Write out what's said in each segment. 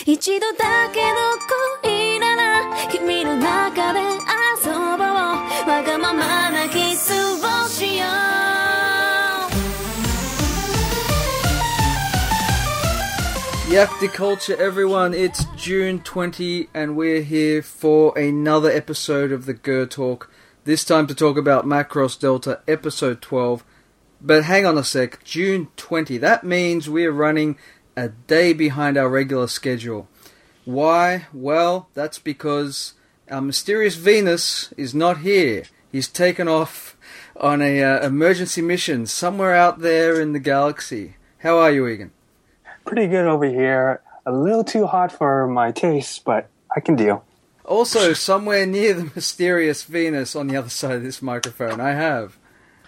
一度だけの恋なら君の中で遊ぼうわがままなキスをしよう Yakta culture, everyone. It's June 20 and we're here for another episode of the Ger Talk. This time to talk about Macross Delta episode 12. But hang on a sec, June 20. That means we're running a day behind our regular schedule. Why? Well, that's because our mysterious Venus is not here. He's taken off on a emergency mission somewhere out there in the galaxy. How are you, Egan? Pretty good over here. A little too hot for my taste, but I can deal. Also, somewhere near the mysterious Venus on the other side of this microphone, I have.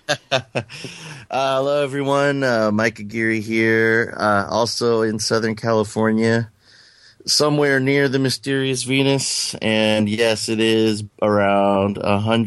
Hello, everyone. Mike Aguirre here. Also in Southern California, somewhere near the mysterious Venus. And yes, it is around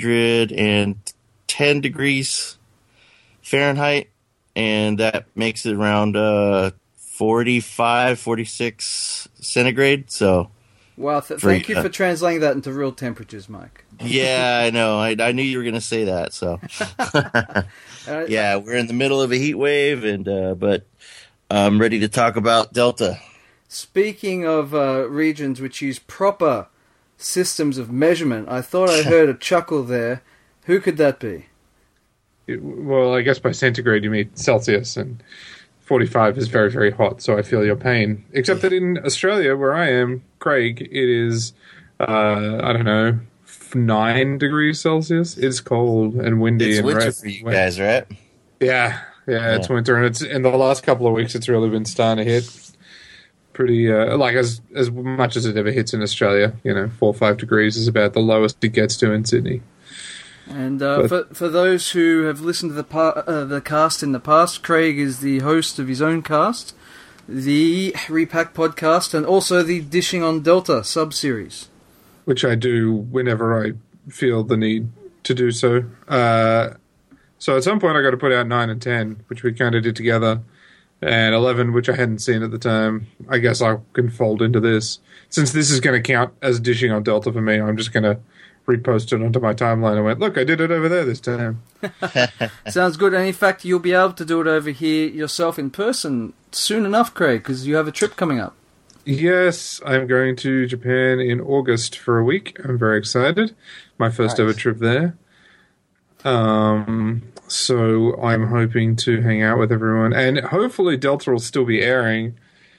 110 degrees Fahrenheit. And that makes it around 45, 46 centigrade. So, wow, thank you for translating that into real temperatures, Mike. Yeah, I know. I knew you were going to say that. So, yeah, we're in the middle of a heat wave, and but I'm ready to talk about Delta. Speaking of regions which use proper systems of measurement, I thought I heard a chuckle there. Who could that be? Well, I guess by centigrade you mean Celsius, and 45 is very, very hot, so I feel your pain. Except that in Australia, where I am, Craig, it is, I don't know, 9 degrees Celsius. It's cold and windy. It's winter for you guys, right? Yeah, it's winter, and it's in the last couple of weeks, it's really been starting to hit pretty, like as much as it ever hits in Australia. 4 or 5 degrees is about the lowest it gets to in Sydney. And for those who have listened to the cast in the past, Craig is the host of his own cast, the Repack podcast, and also the Dishing on Delta sub-series. Which I do whenever I feel the need to do so. So at some point I got to put out 9 and 10, which we kind of did together, and 11, which I hadn't seen at the time. I guess I can fold into this. Since this is going to count as Dishing on Delta for me, I'm just going to repost it onto my timeline and went, look, I did it over there this time. Sounds good. And in fact, you'll be able to do it over here yourself in person soon enough, Craig, because you have a trip coming up. Yes, I'm going to Japan in August for a week. I'm very excited. My first ever trip there. So I'm hoping to hang out with everyone. And hopefully Delta will still be airing.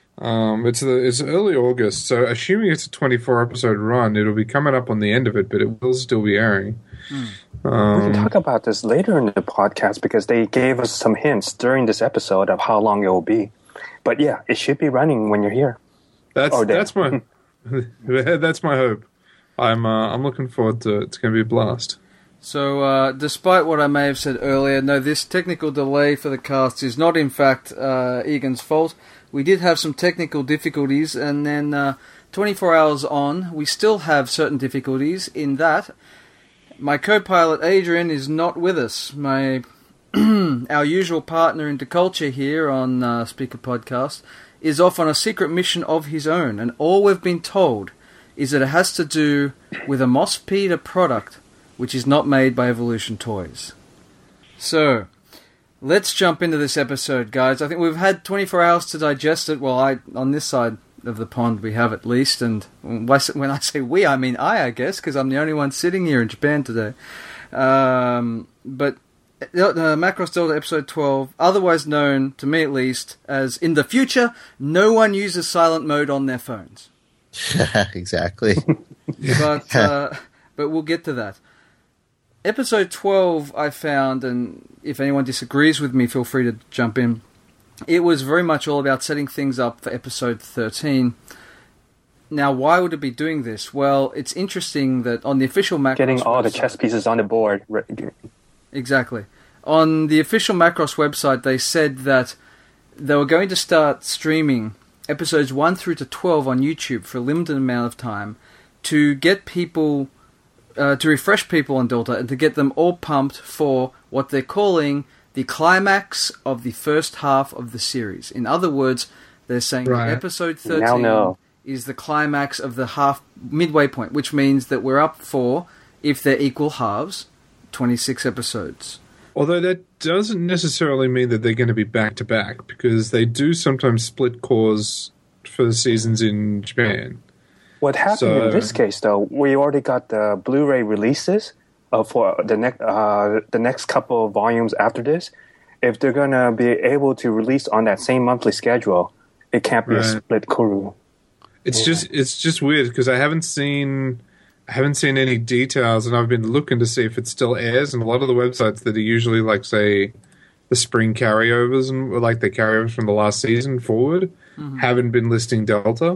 It's early August, so assuming it's a 24-episode run, it'll be coming up on the end of it, but it will still be airing. We can talk about this later in the podcast because they gave us some hints during this episode of how long it will be. But yeah, it should be running when you're here. That's my that's my hope. I'm looking forward to it. It's going to be a blast. So, despite what I may have said earlier, no, this technical delay for the cast is not in fact Egan's fault. We did have some technical difficulties, and then 24 hours on, we still have certain difficulties in that my co-pilot Adrian is not with us. Our usual partner into culture here on Speaker Podcast is off on a secret mission of his own, and all we've been told is that it has to do with a Mospeada product which is not made by Evolution Toys. So, let's jump into this episode, guys. I think we've had 24 hours to digest it. Well, on this side of the pond we have at least, and when I say we, I mean I guess, because I'm the only one sitting here in Japan today. But Macross Delta episode 12, otherwise known, to me at least, as in the future, no one uses silent mode on their phones. Exactly. But we'll get to that. Episode 12, I found, and if anyone disagrees with me, feel free to jump in. It was very much all about setting things up for episode 13. Now, why would it be doing this? Well, it's interesting that on the official Macross getting all website, the chess pieces on the board. Exactly. On the official Macross website, they said that they were going to start streaming episodes 1 through to 12 on YouTube for a limited amount of time to get people... to refresh people on Delta and to get them all pumped for what they're calling the climax of the first half of the series. In other words, they're saying that episode 13 is the climax of the midway point, which means that we're up for, if they're equal halves, 26 episodes. Although that doesn't necessarily mean that they're going to be back-to-back, because they do sometimes split cores for the seasons in Japan. What happened in this case, though, we already got the Blu-ray releases for the next couple of volumes after this. If they're going to be able to release on that same monthly schedule, it can't be a split Kuru. It's just weird because I haven't seen any details, and I've been looking to see if it still airs. And a lot of the websites that are usually like, say, the spring carryovers and like the carryovers from the last season forward haven't been listing Delta.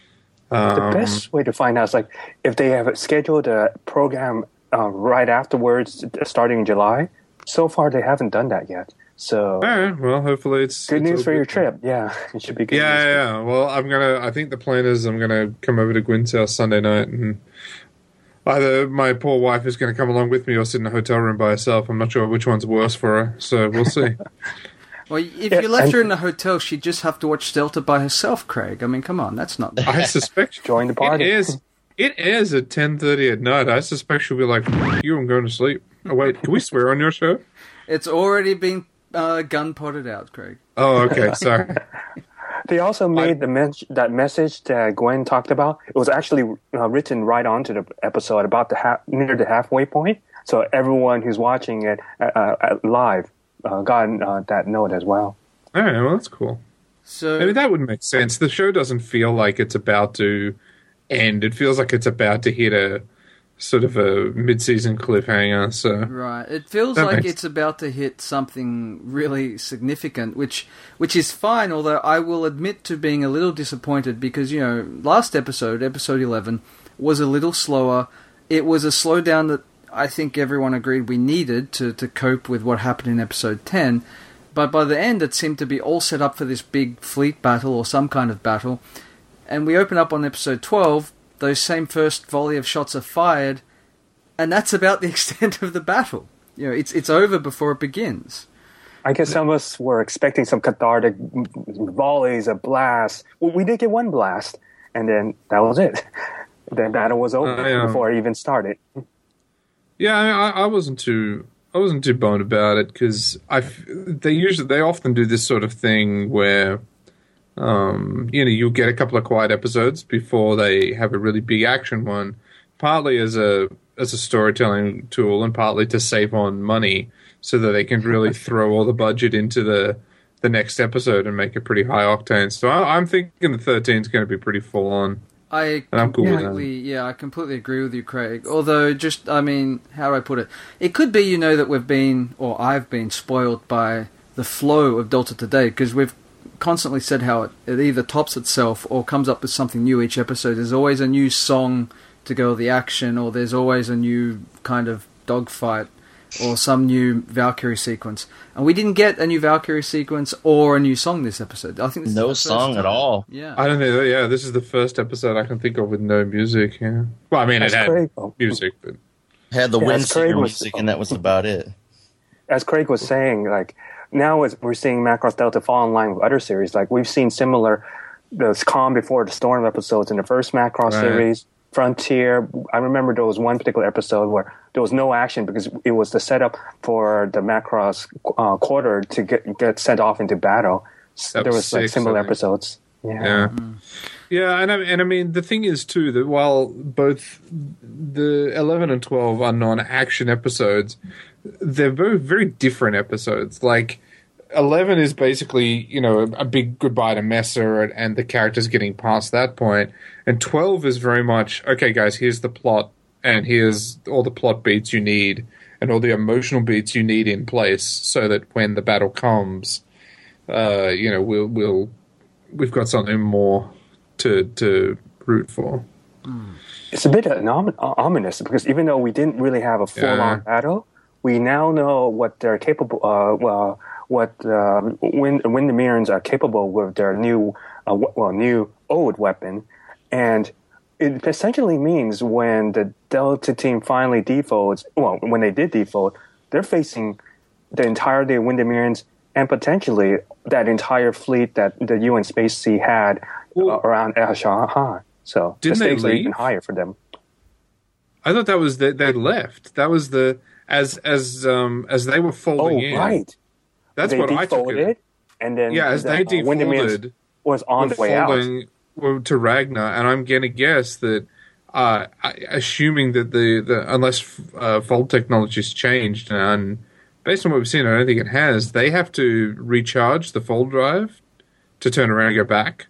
The best way to find out is like if they have scheduled a program right afterwards, starting in July. So far, they haven't done that yet. So, all right, well, hopefully it's good news for your good. trip. Yeah, it should be good. Yeah. Well, I think the plan is I'm gonna come over to Gwen's house Sunday night, and either my poor wife is going to come along with me or sit in a hotel room by herself. I'm not sure which one's worse for her, so we'll see. Well, if you left her in the hotel, she'd just have to watch Delta by herself, Craig. I mean, come on, that's not... I suspect... Join the party. It airs at 10:30 at night. I suspect she'll be like, you, I'm going to sleep. Oh, wait, can we swear on your show? It's already been gun-potted out, Craig. Oh, okay, sorry. They also made that message that Gwen talked about. It was actually written right onto the episode about near the halfway point. So everyone who's watching it live got that note as well. All right, well, that's cool. So maybe that would make sense. The show doesn't feel like it's about to end. It feels like it's about to hit a sort of a mid-season cliffhanger. So right, it feels like it's about to hit something really significant, which is fine. Although I will admit to being a little disappointed because last episode 11, was a little slower. It was a slowdown that I think everyone agreed we needed to cope with what happened in episode 10. But by the end, it seemed to be all set up for this big fleet battle or some kind of battle. And we open up on episode 12. Those same first volley of shots are fired, and that's about the extent of the battle. It's over before it begins. I guess some of us were expecting some cathartic volleys, a blast. Well, we did get one blast, and then that was it. The battle was over before it even started. Yeah, I wasn't too boned about it because they often do this sort of thing where. You'll get a couple of quiet episodes before they have a really big action one, partly as a storytelling tool and partly to save on money so that they can really throw all the budget into the next episode and make it pretty high octane. So I'm thinking the 13 is going to be pretty full on. I completely agree with you, Craig. Although, how do I put it? It could be, that I've been spoiled by the flow of Delta Today because we've constantly said how it either tops itself or comes up with something new each episode. There's always a new song to go with the action, or there's always a new kind of dogfight or some new Valkyrie sequence. And we didn't get a new Valkyrie sequence or a new song this episode. I think this no is the song first at all. Yeah, I don't know. Yeah, this is the first episode I can think of with no music. Yeah, well, I mean, it had music, but had the wind singer music, and that was about it. As Craig was saying, like. Now, as we're seeing Macross Delta fall in line with other series, like we've seen similar, those Calm Before the Storm episodes in the first Macross series, Frontier. I remember there was one particular episode where there was no action because it was the setup for the Macross quarter to get sent off into battle. There was like similar episodes. Yeah. And I mean the thing is too that while both the 11 and 12 are non-action episodes, they're both very different episodes. Like 11 is basically, a big goodbye to Messer and the characters getting past that point. And 12 is very much, okay, guys, here's the plot and here's all the plot beats you need and all the emotional beats you need in place so that when the battle comes, we've got something more to root for. It's a bit ominous because even though we didn't really have a full-on battle, we now know what they're capable. When the Mirrans are capable with their new old weapon, and it essentially means when the Delta team finally defaults. Well, when they did default, they're facing the entirety of Windemirians and potentially that entire fleet that the UN Space Sea had around Al Shahan. So the Didn't they stakes are even leave? higher for them. I thought that was they left. That was as they were folding in. Right. That's They what I took defolded, it. and then Yeah, as they defolded, was on were the way out. folding to Ragnar, and I'm going to guess that, assuming that the unless fold technology's changed, and based on what we've seen, I don't think it has. They have to recharge the fold drive to turn around and go back.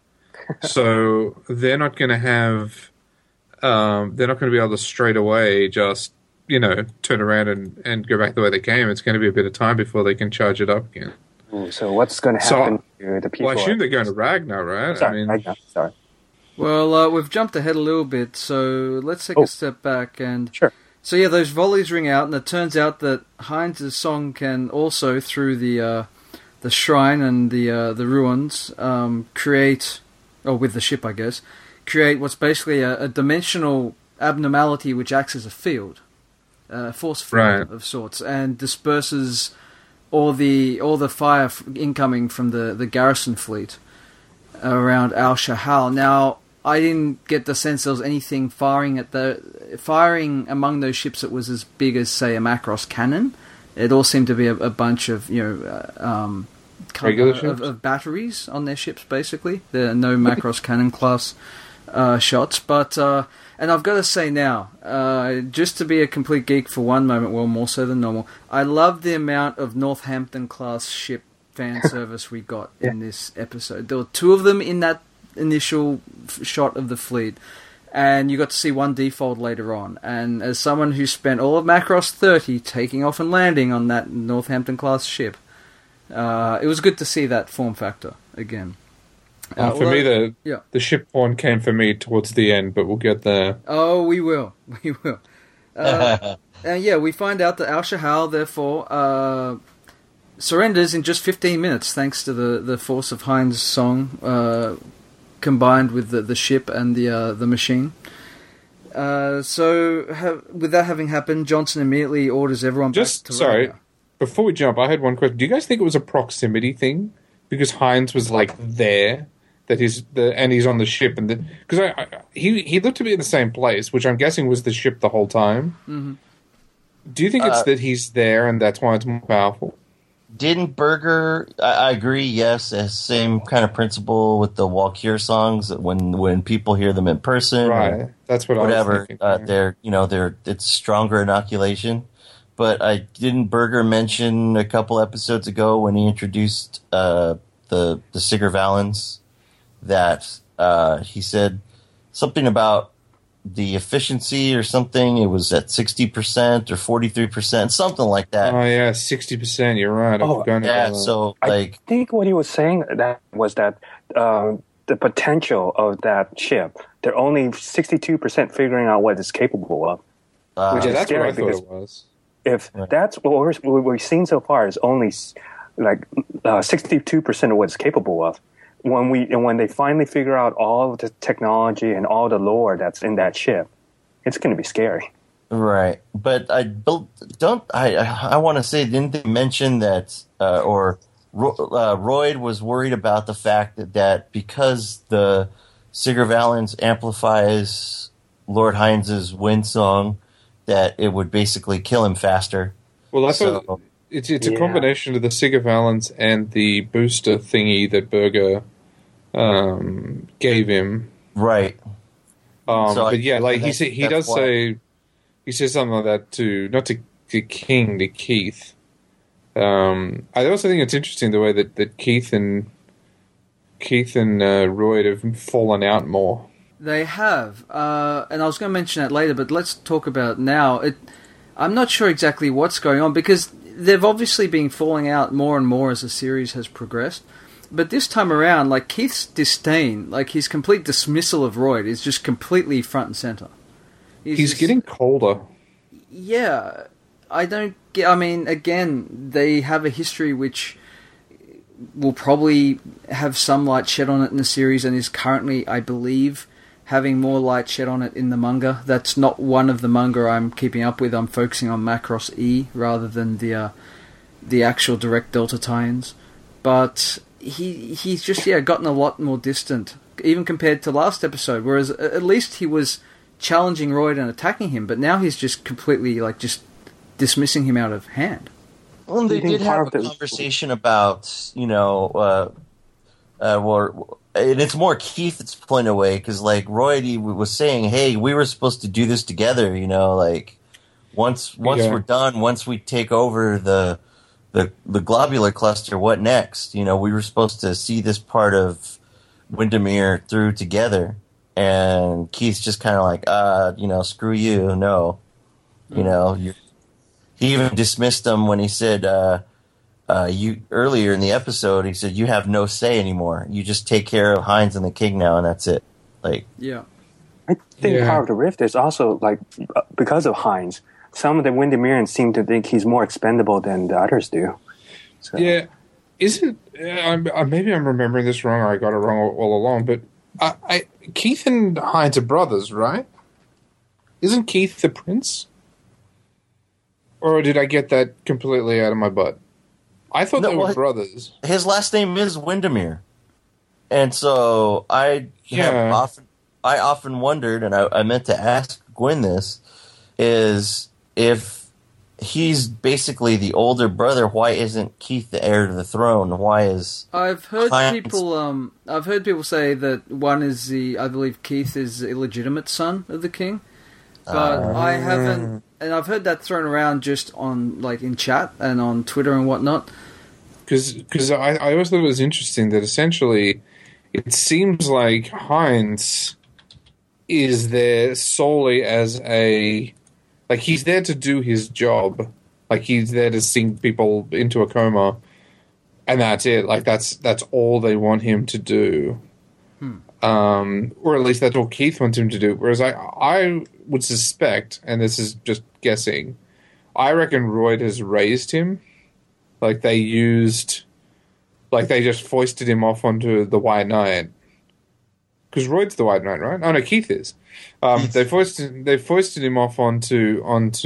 So they're not going to have. They're not going to be able to straight away just turn around and go back the way they came. It's going to be a bit of time before they can charge it up again. Ooh, so what's going to happen to the people? Well, I assume they're going to Ragnar, right? Sorry, Ragnar, sorry. Well, we've jumped ahead a little bit, so let's take a step back. And Sure. So yeah, those volleys ring out, and it turns out that Heinz's song can also, through the shrine and the ruins, create, or with the ship, I guess, create what's basically a dimensional abnormality which acts as a field, a force field of sorts, and disperses all the fire incoming from the garrison fleet around Al Shahal. Now, I didn't get the sense there was anything firing among those ships that was as big as, say, a Macross cannon. It all seemed to be a bunch of regular ships? Of batteries on their ships. Basically, there are no Macross cannon class shots. But and I've got to say now, just to be a complete geek for one moment, well, more so than normal, I love the amount of Northampton class ship fan service we got in this episode. There were two of them in that initial shot of the fleet, and you got to see one defold later on. And as someone who spent all of Macross 30 taking off and landing on that Northampton class ship, it was good to see that form factor again. For me, the ship one came for me towards the end, but we'll get there. Oh, we will. We will. And yeah, we find out that Al Shahal, therefore, surrenders in just 15 minutes, thanks to the force of Heinz's song, combined with the ship and the machine. With that having happened, Johnson immediately orders everyone back to Ragnar. Before we jump, I had one question. Do you guys think it was a proximity thing? Because Heinz was like there, that he's on the ship, and because he looked to be in the same place, which I'm guessing was the ship the whole time. Mm-hmm. Do you think it's that he's there and that's why it's more powerful? Didn't Berger? I agree. Yes, same kind of principle with the Walkure songs. When people hear them in person, right? That's what whatever. I was thinking. They're it's stronger inoculation. But I didn't Berger mention a couple episodes ago when he introduced the Sigur Valens that he said something about the efficiency or something. It was at 60% or 43%, something like that. Oh yeah, 60%. You're right. So I think what he was saying was that the potential of that ship, they're only 62% figuring out what it's capable of, which is that's scary what I thought it was. If that's what we've seen so far is only like 62% of what it's capable of. When they finally figure out all of the technology and all the lore that's in that ship, it's going to be scary. Right, but I want to say, didn't they mention that Royd was worried about the fact that because the Sigur Valens amplifies Lord Heinz's wind song, that it would basically kill him faster. Well, I thought it's a combination of the Sigur Valens and the booster thingy that Berger gave him. Right. But yeah, like he says something like that to not to King, to Keith. I also think it's interesting the way that Keith and Royd have fallen out more. They have, and I was going to mention that later, but let's talk about it now. I'm not sure exactly what's going on, because they've obviously been falling out more and more as the series has progressed. But this time around, like, Keith's disdain, like his complete dismissal of Royd is just completely front and center. He's getting colder. Yeah, I don't get... I mean, again, they have a history which will probably have some light shed on it in the series, and is currently, I believe, having more light shed on it in the manga. That's not one of the manga I'm keeping up with. I'm focusing on Macross E rather than the actual direct Delta tie-ins. But he's just gotten a lot more distant, even compared to last episode. Whereas at least he was challenging Royd and attacking him, but now he's just completely just dismissing him out of hand. Well, they did have a conversation about, and it's more Keith that's pulling away, because Royd, he was saying, hey, we were supposed to do this together, once we're done, once we take over the globular cluster, what next? We were supposed to see this part of Windermere through together. And Keith's just kind of screw you, no. He even dismissed him when he said, you earlier in the episode, he said, you have no say anymore. You just take care of Hines and the King now, and that's it. Yeah. I think part of the rift is also, because of Hines, some of the Windermereans seem to think he's more expendable than the others do. So. Yeah. Maybe I'm remembering this wrong, or I got it wrong all along, but Keith and Hines are brothers, right? Isn't Keith the prince? Or did I get that completely out of my butt? I thought they were brothers. His last name is Windermere. And so I often wondered, and I meant to ask Gwen this, is if he's basically the older brother, why isn't Keith the heir to the throne? Why is I've heard people say that one is I believe Keith is the illegitimate son of the king. But I haven't, and I've heard that thrown around just on in chat and on Twitter and whatnot. Because I always thought it was interesting that essentially it seems like Hines is there solely as he's there to do his job. He's there to sink people into a coma, and that's it. That's all they want him to do. Or at least that's all Keith wants him to do. Whereas I would suspect, and this is just guessing, I reckon Royd has raised him. They just foisted him off onto the White Knight. Because Royd's the White Knight, right? Oh no, Keith is. They foisted him off onto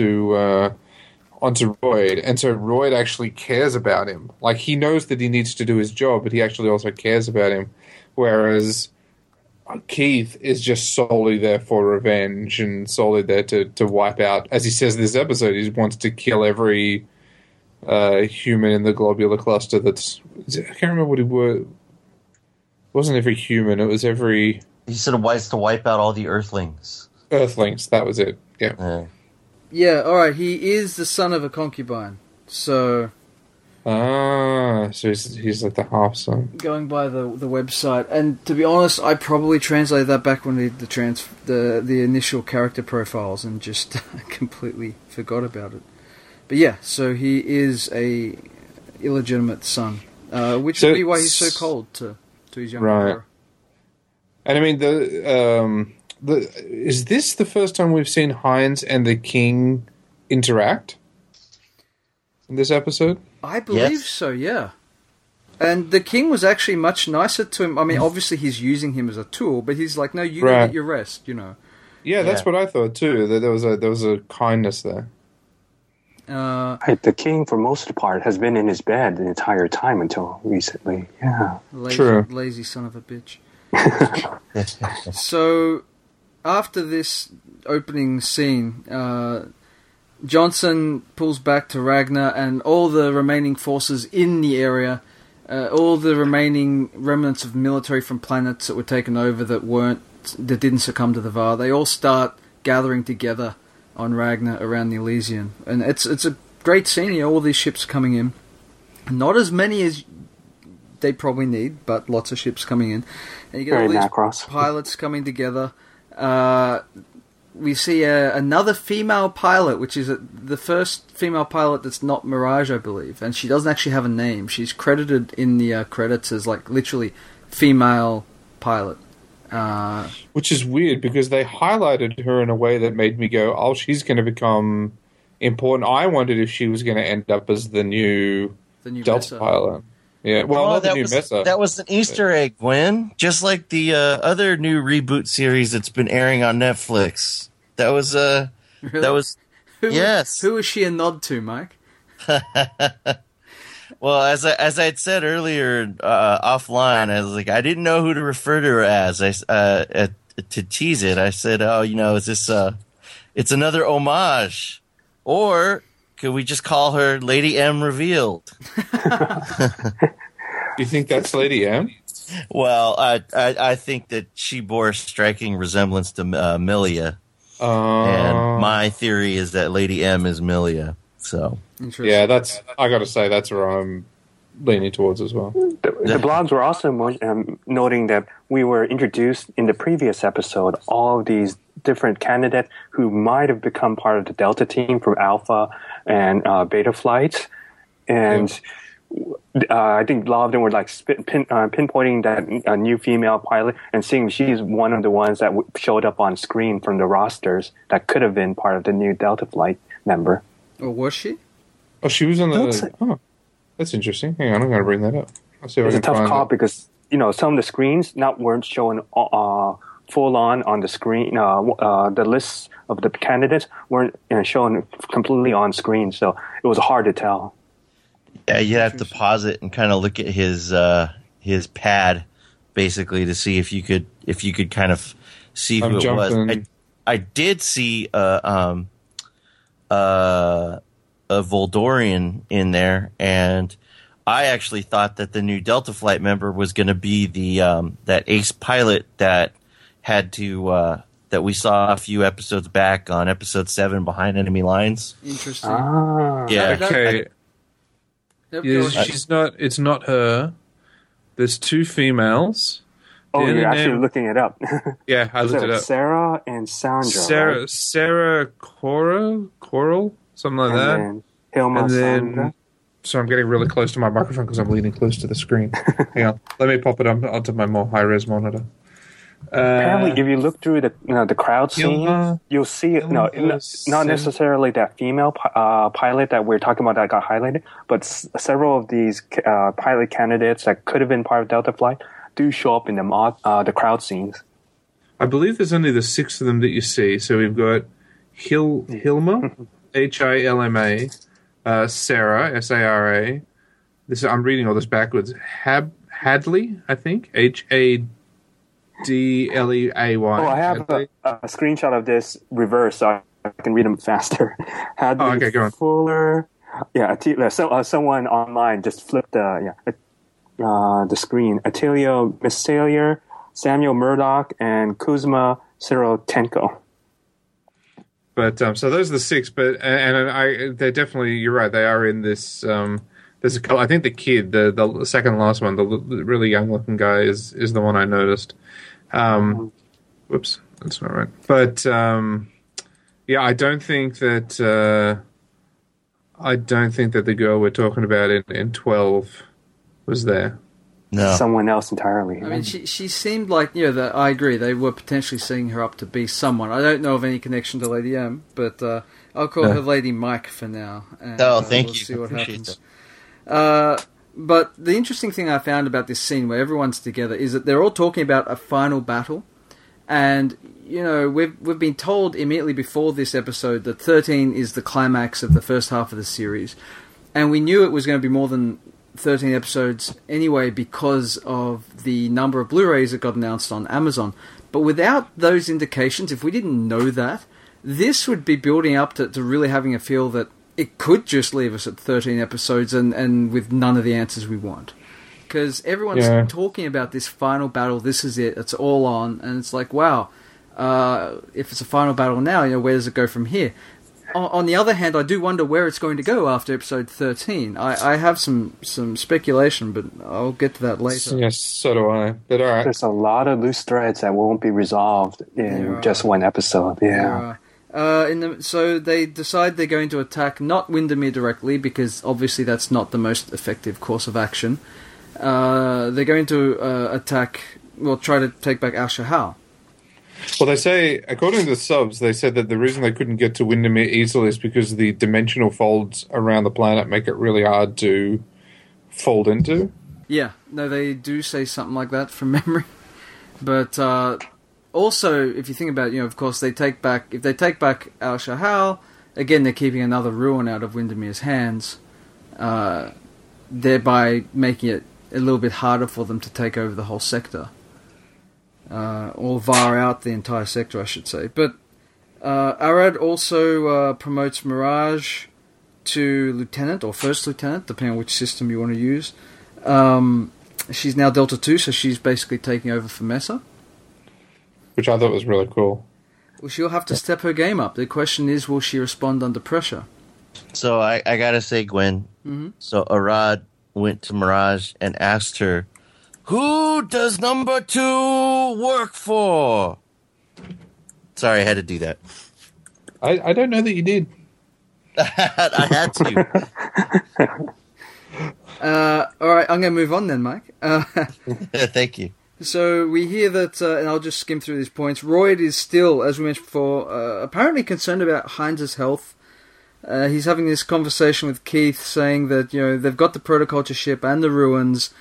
Royd, and so Royd actually cares about him. He knows that he needs to do his job, but he actually also cares about him. Whereas Keith is just solely there for revenge and solely there to wipe out. As he says in this episode, he wants to kill every human in the globular cluster. I can't remember what he was. It wasn't every human. It was every. He said it was to wipe out all the Earthlings. Earthlings. That was it. Yeah. Yeah. All right. He is the son of a concubine. So. So he's the half son. Going by the website, and to be honest, I probably translated that back when we did the initial character profiles and just completely forgot about it. But yeah, so he is a illegitimate son, which would be why he's so cold to his younger brother. And I mean, is this the first time we've seen Hines and the King interact in this episode? I believe so, yeah. And the King was actually much nicer to him. I mean, obviously he's using him as a tool, but he's like, no, you get your rest, Yeah, that's what I thought too. That there was a kindness there. The King, for most of the part, has been in his bed the entire time until recently. Yeah, true. Lazy son of a bitch. So, after this opening scene, Johnson pulls back to Ragnar, and all the remaining forces in the area, all the remaining remnants of military from planets that were taken over that didn't succumb to the Var, they all start gathering together on Ragnar around the Elysian, and it's a great scene. All these ships coming in, not as many as they probably need, but lots of ships coming in, and you get all these pilots coming together. We see another female pilot, which is the first female pilot that's not Mirage, I believe, and she doesn't actually have a name. She's credited in the credits as literally female pilot. Which is weird because they highlighted her in a way that made me go, oh, she's going to become important. I wondered if she was going to end up as the new Delta pilot. Yeah, well, not the new Mesa. That was an Easter egg, Gwen. Just like the other new reboot series that's been airing on Netflix. That was really? Yes. Who was she a nod to, Mike? Well, as I had said earlier offline, I was like, I didn't know who to refer to her as. To tease it, I said, "Oh, is this it's another homage, or could we just call her Lady M Revealed?" You think that's Lady M? Well, I think that she bore a striking resemblance to Milia, and my theory is that Lady M is Milia. So, yeah, I got to say that's where I'm leaning towards as well. The blogs were also noting that we were introduced in the previous episode all of these different candidates who might have become part of the Delta team from Alpha and Beta flights, and I think a lot of them were like pinpointing that new female pilot and seeing she's one of the ones that showed up on screen from the rosters that could have been part of the new Delta flight member. Or was she? Oh, she was on the. Oh, that's interesting. Hang on, I'm going to bring that up. I'll see if It's I a can tough find call it. because some of the screens weren't showing full on the screen. The lists of the candidates weren't showing completely on screen, so it was hard to tell. yeah, you have to pause it and kind of look at his pad, basically, to see if you could kind of see who it was. I did see a Voldorian in there, and I actually thought that the new Delta Flight member was going to be the that ace pilot that had to that we saw a few episodes back on episode 7, Behind Enemy Lines. Interesting. Yeah, Okay. Yep, Yeah, go on. she's not. It's not her. There's two females. Oh, The you're other actually name- looking it up. Yeah, I looked it up. Sarah and Sandra. right? Sarah Coral, something like that. And then Hilma And then, Sandra. so I'm getting really close to my microphone because I'm leaning close to the screen. Hang on, let me pop it up onto my more high res monitor. Apparently, if you look through the crowd scene, Hilma- you'll see Hilma not necessarily that female pilot that we're talking about that got highlighted, but several of these pilot candidates that could have been part of Delta Flight do show up in the crowd scenes. I believe there's only the 6 of them that you see. So we've got Hilma, Hilma, Sarah, Sara. I'm reading all this backwards. Hadley, I think, Hadley. Oh, I have a screenshot of this reverse, so I can read them faster. Hadley okay, go on. Fuller. Yeah, someone online just flipped the screen. Attilio Missalier, Samuel Murdoch, and Kuzma Sirotenko. But so those are the 6. But they're definitely. You're right. They are in this. There's a couple. I think the kid, the second last one, the really young looking guy is the one I noticed. Whoops, that's not right. But yeah, I don't think that the girl we're talking about in 12 was there. no, Someone else entirely. I mean, she seemed like, that I agree, they were potentially setting her up to be someone. I don't know of any connection to Lady M, but I'll call her Lady Mike for now. And, thank we'll you. see what Appreciate happens. But the interesting thing I found about this scene where everyone's together is that they're all talking about a final battle. And, we've been told immediately before this episode that 13 is the climax of the first half of the series. And we knew it was going to be more than 13 episodes anyway because of the number of Blu-rays that got announced on Amazon. But without those indications, if we didn't know that, this would be building up to really having a feel that it could just leave us at 13 episodes and with none of the answers we want. Because everyone's talking about this final battle, this is it, it's all on, and it's like, wow, if it's a final battle now, where does it go from here? On the other hand, I do wonder where it's going to go after episode 13. I have some speculation, but I'll get to that later. Yes, so do I. But all right. There's a lot of loose threads that won't be resolved in just one episode. Yeah. So they decide they're going to attack not Windermere directly, because obviously that's not the most effective course of action. They're going to try to take back Al Shahal. Well, they say, according to the subs, they said that the reason they couldn't get to Windermere easily is because the dimensional folds around the planet make it really hard to fold into. Yeah, no, they do say something like that from memory. But also, if you think about it, of course, if they take back Al Shahal, again, they're keeping another ruin out of Windermere's hands. thereby making it a little bit harder for them to take over the whole sector. Or VAR out the entire sector, I should say. But Arad also promotes Mirage to Lieutenant, or First Lieutenant, depending on which system you want to use. She's now Delta 2, so she's basically taking over for Mesa. Which I thought was really cool. Well, she'll have to step her game up. The question is, will she respond under pressure? So I gotta say, Gwen. Mm-hmm. So Arad went to Mirage and asked her, "Who does number 2 work for?" Sorry, I had to do that. I don't know that you did. I had to. All right, I'm going to move on then, Mike. Thank you. So we hear that, and I'll just skim through these points. Royd is still, as we mentioned before, apparently concerned about Heinz's health. He's having this conversation with Keith, saying that they've got the protoculture ship and the ruins.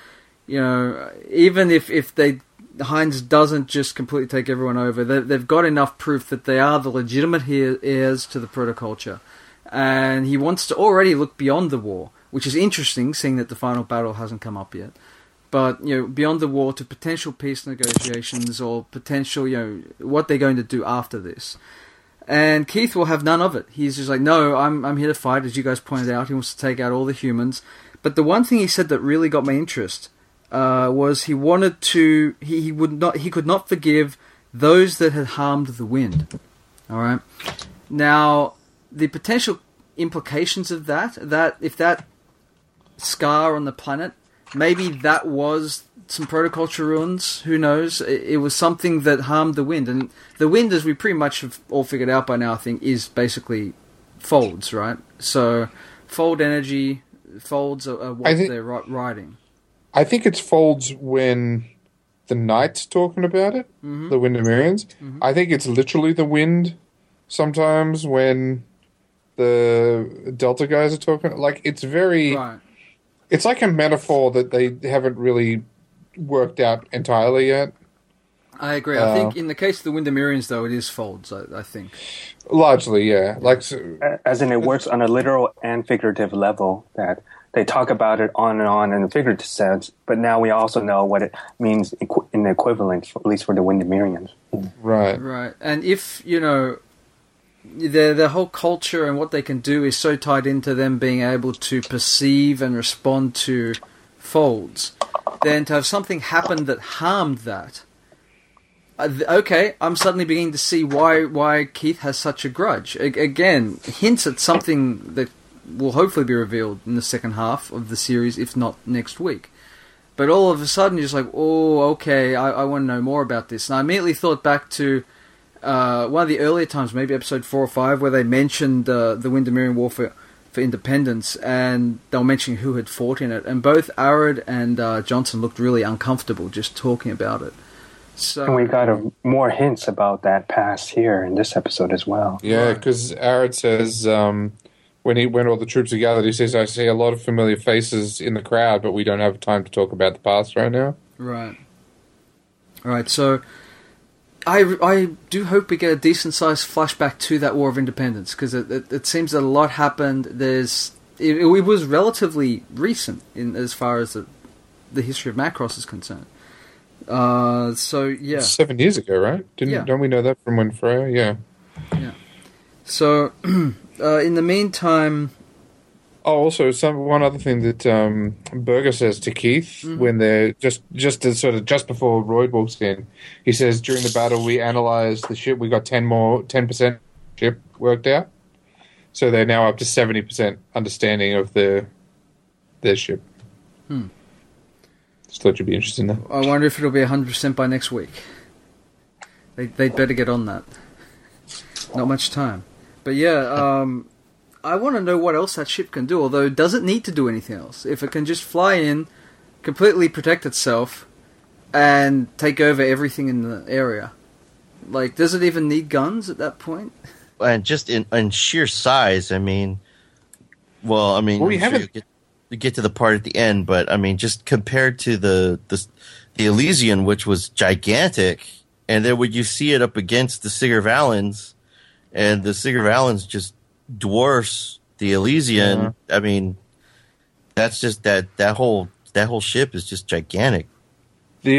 Even if Heinz doesn't just completely take everyone over, they've got enough proof that they are the legitimate heirs to the protoculture, and he wants to already look beyond the war, which is interesting, seeing that the final battle hasn't come up yet. But beyond the war to potential peace negotiations or potential what they're going to do after this. And Keith will have none of it. He's just like, no, I'm here to fight, as you guys pointed out. He wants to take out all the humans. But the one thing he said that really got my interest was he wanted to. He could not forgive those that had harmed the wind. All right. Now, the potential implications of that if that scar on the planet, maybe that was some protoculture ruins, who knows? It was something that harmed the wind. And the wind, as we pretty much have all figured out by now, I think, is basically folds, right? So, fold energy, folds are what they're riding. I think it's folds when the Knight's talking about it, the Windermerians. Mm-hmm. I think it's literally the wind sometimes when the Delta guys are talking. Like, it's very... Right. It's like a metaphor that they haven't really worked out entirely yet. I agree. I think in the case of the Windermerians, though, it is folds, I think. Largely, yeah. As in, it works on a literal and figurative level, that they talk about it on and on in a figurative sense, but now we also know what it means in the equivalent, at least for the Windermerians. Right. Right. And if, their whole culture and what they can do is so tied into them being able to perceive and respond to folds, then to have something happen that harmed that, okay, I'm suddenly beginning to see why Keith has such a grudge. Again, hints at something that will hopefully be revealed in the second half of the series, if not next week. But all of a sudden, you're just like, oh, okay, I want to know more about this. And I immediately thought back to one of the earlier times, maybe episode 4 or 5, where they mentioned the Windermerian War for independence, and they were mentioning who had fought in it. And both Arad and Johnson looked really uncomfortable just talking about it. So, and we got more hints about that past here in this episode as well. Yeah, because Arad says, when all the troops are gathered, he says, I see a lot of familiar faces in the crowd, but we don't have time to talk about the past right now. Right. Right, so I do hope we get a decent-sized flashback to that War of Independence, because it seems that a lot happened. It was relatively recent as far as the history of Macross is concerned. So, yeah. 7 years ago, right? Don't we know that from when Freya? Yeah. Yeah. So, in the meantime... Oh, also, one other thing that Berger says to Keith when they're just before Royd walks in, he says, during the battle we analysed the ship, we got 10% ship worked out. So they're now up to 70% understanding of their ship. Just thought you'd be interested in that. I wonder if it'll be 100% by next week. They'd better get on that. Not much time. But yeah, I want to know what else that ship can do, although it doesn't need to do anything else. If it can just fly in, completely protect itself, and take over everything in the area. Like, does it even need guns at that point? And just in sheer size, we haven't... We get to the part at the end, but just compared to the Elysian, which was gigantic, and then when you see it up against the Sigur Valens, and the Sigur Valens just dwarfs the Elysian. That's just that whole ship is just gigantic. The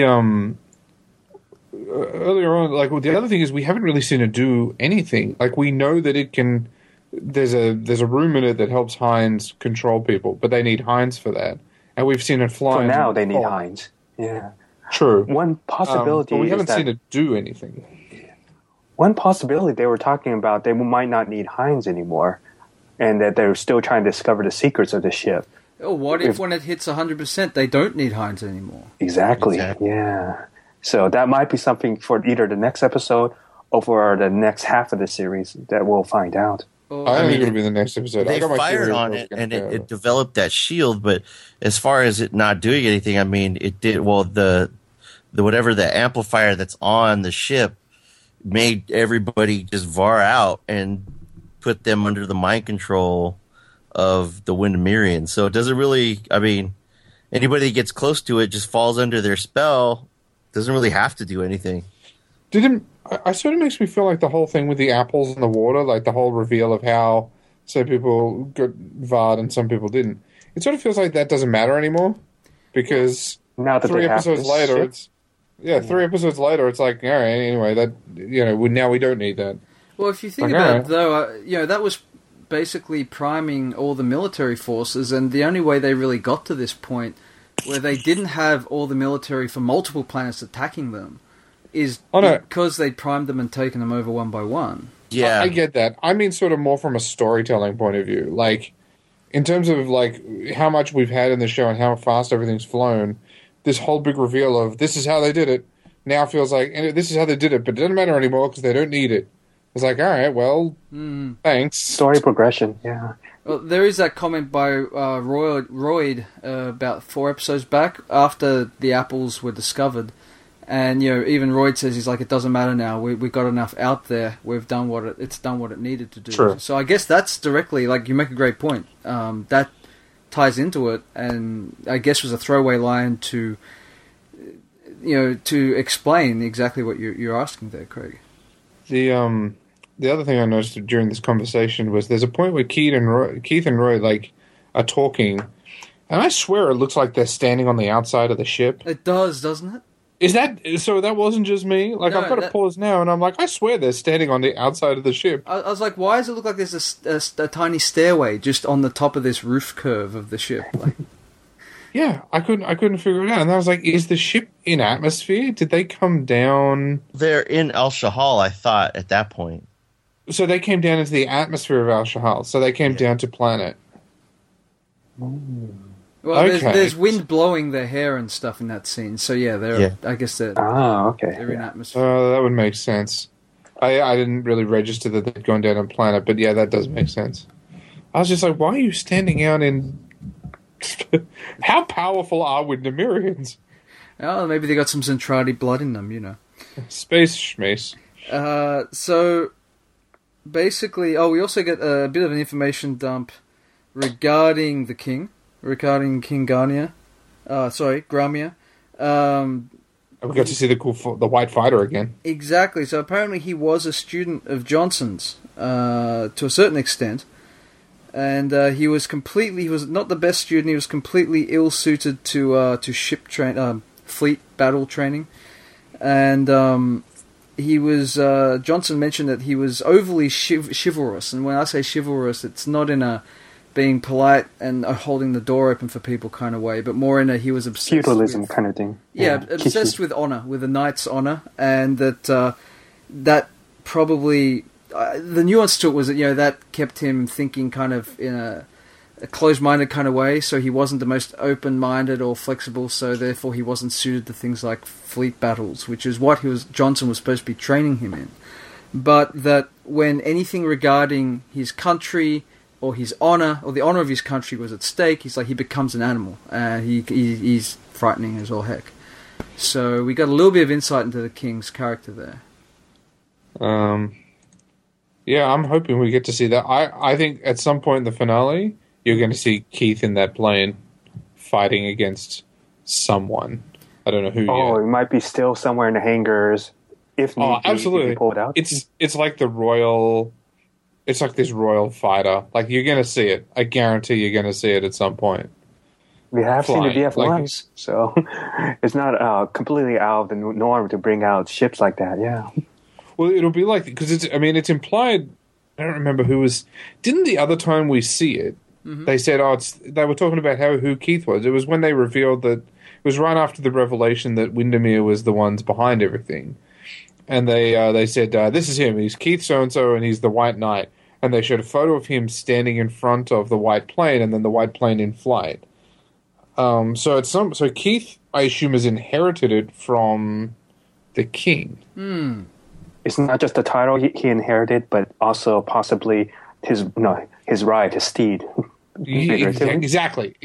earlier on, like the other thing is we haven't really seen it do anything. Like we know that it can. There's a room in it that helps Hines control people, but they need Hines for that, and we've seen it fly. For now, they need Hines. Yeah. True. One possibility but we haven't is that, seen it do anything. one possibility they were talking about, they might not need Hines anymore, and that they're still trying to discover the secrets of the ship. Oh, what if when it hits 100%, they don't need Hines anymore? Exactly. Yeah. So that might be something for either the next episode or for the next half of the series that we'll find out. I don't think it'll be the next episode. They fired on it, and it developed that shield. But as far as it not doing anything, I mean, it did. Well, the whatever the amplifier that's on the ship made everybody just var out and put them under the mind control of the Windermerians. So it doesn't really. I mean, anybody that gets close to it just falls under their spell. Doesn't really have to do anything. I sort of makes me feel like the whole thing with the apples in the water, like the whole reveal of how some people got Vard and some people didn't. It sort of feels like that doesn't matter anymore because now that 3 episodes later, three episodes later, it's like, all right, anyway, that now we don't need that. Well, if you think about it, though, that was basically priming all the military forces, and the only way they really got to this point, where they didn't have all the military for multiple planets attacking them, is because they primed them and taken them over one by one. Yeah, I get that. I mean, sort of more from a storytelling point of view, like in terms of like how much we've had in the show and how fast everything's flown. This whole big reveal of this is how they did it now feels like, and this is how they did it, but it doesn't matter anymore because they don't need it. It's like, all right, well, thanks. Story progression, yeah. Well, there is that comment by Royd about 4 episodes back after the apples were discovered. And even Royd says he's like, it doesn't matter now. We got enough out there. We've done it's done what it needed to do. True. So I guess that's directly, like, you make a great point. That ties into it, and I guess was a throwaway line to explain exactly what you're asking there, Craig. The other thing I noticed during this conversation was there's a point where Keith and Roy like are talking, and I swear it looks like they're standing on the outside of the ship. It does, doesn't it? Is that so? That wasn't just me. Like, No, I've got to pause now, and I'm like, I swear they're standing on the outside of the ship. I was like, why does it look like there's a tiny stairway just on the top of this roof curve of the ship? Like, yeah, I couldn't figure it out, and I was like, is the ship in atmosphere? Did they come down? They're in El Shahal, I thought, at that point. So they came down into the atmosphere of Al Shahal. So they came down to planet. Well, Okay. there's wind blowing their hair and stuff in that scene. So I guess they're Okay. in atmosphere. That would make sense. I didn't really register that they'd gone down on planet, but yeah, that does make sense. I was just like, why are you standing out in... How powerful are Windermerians? Oh, maybe they got some Zentradi blood in them, Space schmace. So, basically... Oh, we also get a bit of an information dump regarding the king. Regarding King Gramia. We got to see the white fighter again. Exactly. So apparently he was a student of Johnson's to a certain extent, and he was not the best student. He was completely ill-suited to fleet battle training, and he was. Johnson mentioned that he was overly chivalrous, and when I say chivalrous, it's not in a being polite and holding the door open for people kind of way, but more in he was obsessed feudalism kind of thing. Yeah, obsessed with honor, with a knight's honor, and that probably the nuance to it was that that kept him thinking kind of in a closed-minded kind of way. So he wasn't the most open-minded or flexible. So therefore, he wasn't suited to things like fleet battles, which is what Johnson was supposed to be training him in. But that when anything regarding his country or his honor, or the honor of his country was at stake, he becomes an animal. He's frightening as all heck. So we got a little bit of insight into the king's character there. Yeah, I'm hoping we get to see that. I think at some point in the finale, you're going to see Keith in that plane fighting against someone. I don't know who yet. Oh, it might be still somewhere in the hangars. If need be, absolutely. If you pull it out. It's like the royal... It's like this royal fighter. Like, you're going to see it. I guarantee you're going to see it at some point. We have seen the flying. DF-1s, so it's not completely out of the norm to bring out ships like that. Yeah. Well, it'll be like, because it's implied. I don't remember who was. Didn't the other time we see it, they said, they were talking about who Keith was. It was when they revealed that. It was right after the revelation that Windermere was the ones behind everything, and they said, "This is him. He's Keith so and so, and he's the White Knight." And they showed a photo of him standing in front of the white plane, and then the white plane in flight. So Keith, I assume, has inherited it from the king. It's not just the title he inherited, but also possibly his ride, his steed. Exactly.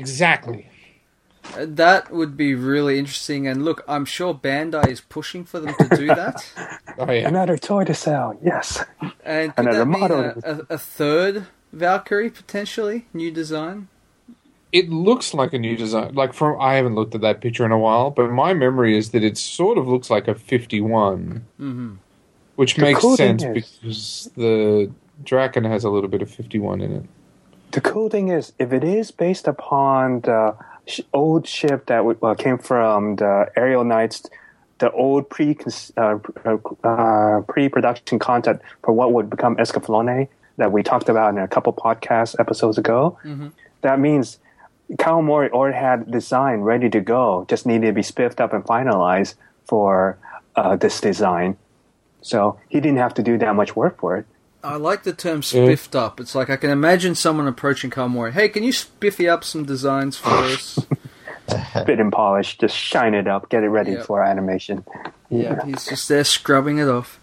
That would be really interesting. And look, I'm sure Bandai is pushing for them to do that. Oh, yeah. Another toy to sell, yes. And could Another that mean model. a third Valkyrie, potentially? New design? It looks like a new design. I haven't looked at that picture in a while, but my memory is that it sort of looks like a 51, which makes cool sense thing is- because the Draken has a little bit of 51 in it. The cool thing is, if it is based upon the old ship that came from the Aerial Knights, the old pre-production concept for what would become Escaflowne that we talked about in a couple podcast episodes ago, that means Kawamori already had design ready to go, just needed to be spiffed up and finalized for this design. So he didn't have to do that much work for it. I like the term spiffed up. It's like I can imagine someone approaching Kawamori. Hey, can you spiffy up some designs for us? Bit and polish, just shine it up, get it ready Yep. for animation. Yeah, he's just there scrubbing it off.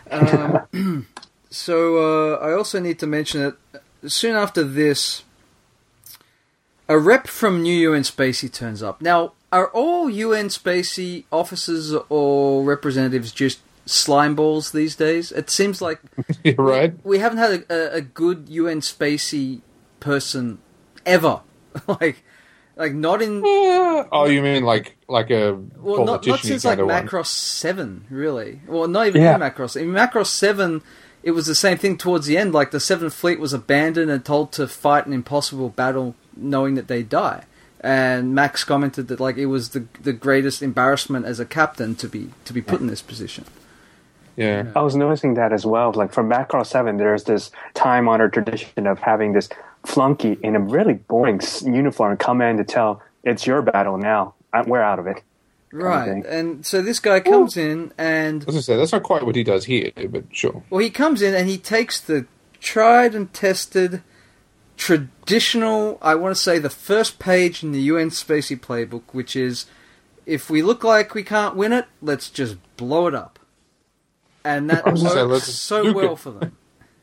So I also need to mention that soon after this, a rep from New UN Spacey turns up. Now, are all UN Spacey officers or representatives just slime balls these days? It seems like Yeah, right? we haven't had a good UN Spacey person ever. like not in... Oh, you mean like a Well, not politician since like kind of one? Macross 7, really. Well, not even Yeah. in Macross. In Macross 7, it was the same thing towards the end. Like, the 7th Fleet was abandoned and told to fight an impossible battle knowing that they'd die. And Max commented that, like, it was the greatest embarrassment as a captain to be put in this position. Yeah. I was noticing that as well. Like from Macross 7, there's this time-honored tradition of having this flunky in a really boring uniform come in to tell, it's your battle now. We're out of it. Right. thing. And so this guy comes in and... As I say, that's not quite what he does here, but sure. Well, he comes in and he takes the tried and tested, traditional, I want to say the first page in the UN Spacey playbook, which is, if we look like we can't win it, let's just blow it up. And that was gonna say, works let's so nuke well it. for them.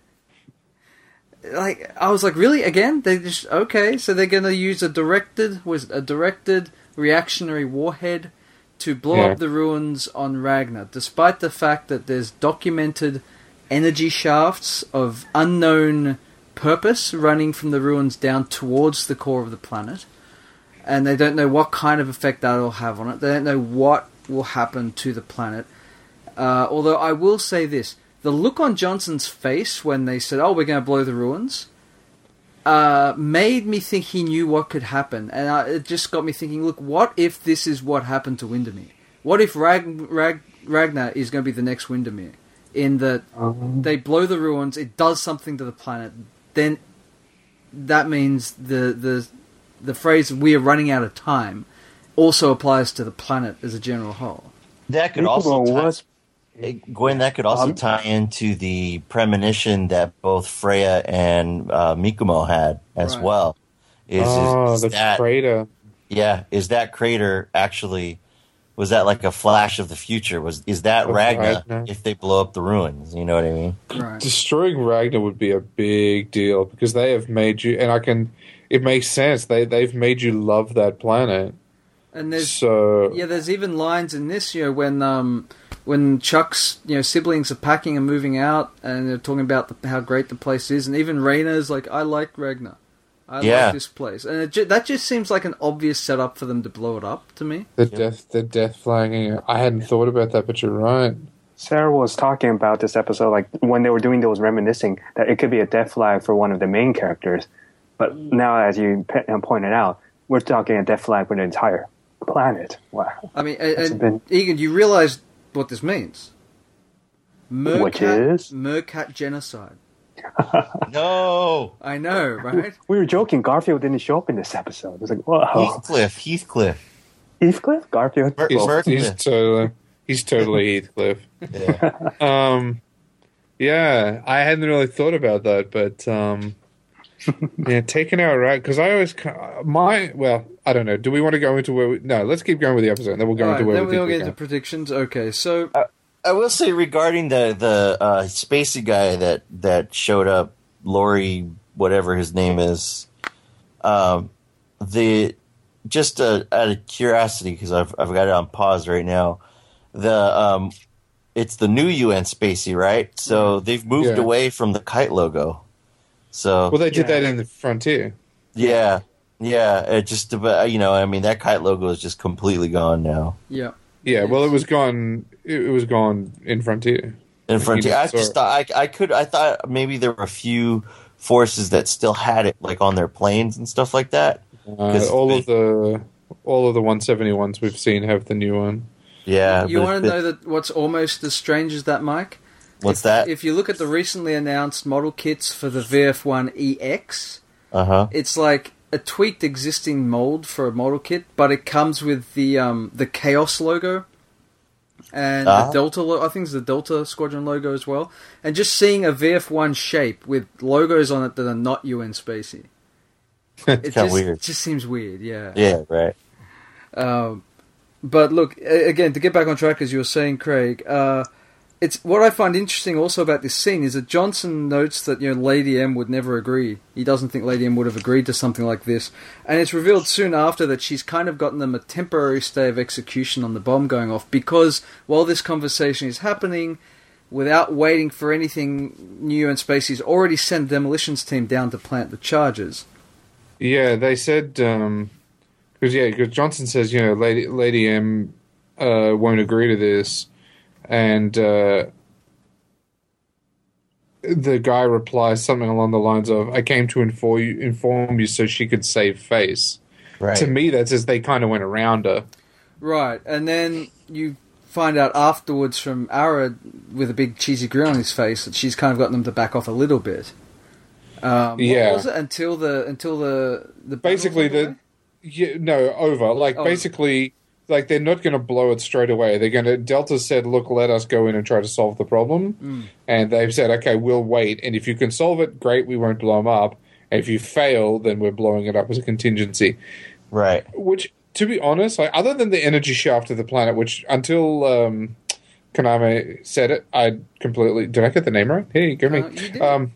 Like, I was like, really? Again? They just, okay, so they're going to use a directed reactionary warhead to blow up the ruins on Ragnar, despite the fact that there's documented energy shafts of unknown purpose running from the ruins down towards the core of the planet. And they don't know what kind of effect that will have on it. They don't know what will happen to the planet. Although I will say this, the look on Johnson's face when they said, oh, we're going to blow the ruins, made me think he knew what could happen. And it just got me thinking, look, what if this is what happened to Windermere? What if Ragnar is going to be the next Windermere? In that they blow the ruins, it does something to the planet, then that means the phrase, we are running out of time, also applies to the planet as a general whole. That could also Gwen, that could also tie into the premonition that both Freya and Mikumo had as Right. well. Is the that crater. Yeah, is that crater actually, was that like a flash of the future? Is that Ragnar if they blow up the ruins? You know what I mean? Right. Destroying Ragnar would be a big deal because they have made you, and it makes sense. They've made you love that planet. And there's So there's even lines in this, when Chuck's siblings are packing and moving out, and they're talking about how great the place is, and even Rayna's like, I like Ragnar, I like this place, and that just seems like an obvious setup for them to blow it up to me. the death flagging. I hadn't thought about that, but you're right. Sarah was talking about this episode, like when they were doing those reminiscing, that it could be a death flag for one of the main characters. But now, as you pointed out, we're talking a death flag for the entire planet. Wow. I mean, That's and Egan, you realise what this means? Which is? Mercat genocide. No, I know, right? We were joking. Garfield didn't show up in this episode. It was like, whoa. Heathcliff. Heathcliff? Garfield? He's totally Heathcliff. Yeah. Yeah, I hadn't really thought about that, but yeah, taken out right because I always I don't know. Do we want to go into where? No, let's keep going with the episode, and then we'll go into where then we think we'll we're get into going. predictions. Okay, so I will say regarding the spacey guy that showed up, Laurie, whatever his name is, just out of curiosity because I've got it on pause right now. It's the new UN Spacey, right? So they've moved away from the kite logo. So Well, they did that in the Frontier. yeah. It just about I mean that kite logo is just completely gone now. yeah. Yeah, well, it was gone. It was gone in Frontier. In Frontier, I saw just it. thought I thought maybe there were a few forces that still had it like on their planes and stuff like that. All of the 171s we've seen have the new one. Yeah, You want to know that what's almost as strange as that, Mike? what's that? If you look at the recently announced model kits for the VF1EX, it's like a tweaked existing mold for a model kit, but it comes with the Chaos logo and the Delta. I think it's the Delta Squadron logo as well. And just seeing a VF1 shape with logos on it that are not UN Spacey, It's kind of weird. It just seems weird. Yeah. Yeah, right. But look, again, to get back on track, as you were saying, Craig, it's what I find interesting also about this scene is that Johnson notes that Lady M would never agree. He doesn't think Lady M would have agreed to something like this, and it's revealed soon after that she's kind of gotten them a temporary stay of execution on the bomb going off because while this conversation is happening, without waiting for anything new and Spacey's already sent a demolitions team down to plant the charges. Yeah, they said because Johnson says Lady M won't agree to this, and the guy replies something along the lines of, "I came to inform you so she could save face." Right. To me, that says they kind of went around her. Right, and then you find out afterwards from Ara with a big cheesy grin on his face that she's kind of gotten them to back off a little bit. What was it until the Basically basically, like they're not going to blow it straight away. They're going to. Delta said, "Look, let us go in and try to solve the problem," and they've said, "Okay, we'll wait. And if you can solve it, great. We won't blow them up. And if you fail, then we're blowing it up as a contingency." Right. Which, to be honest, like other than the energy shaft of the planet, which until Kaname said it, I completely did. I get the name right? Hey, go me. You did.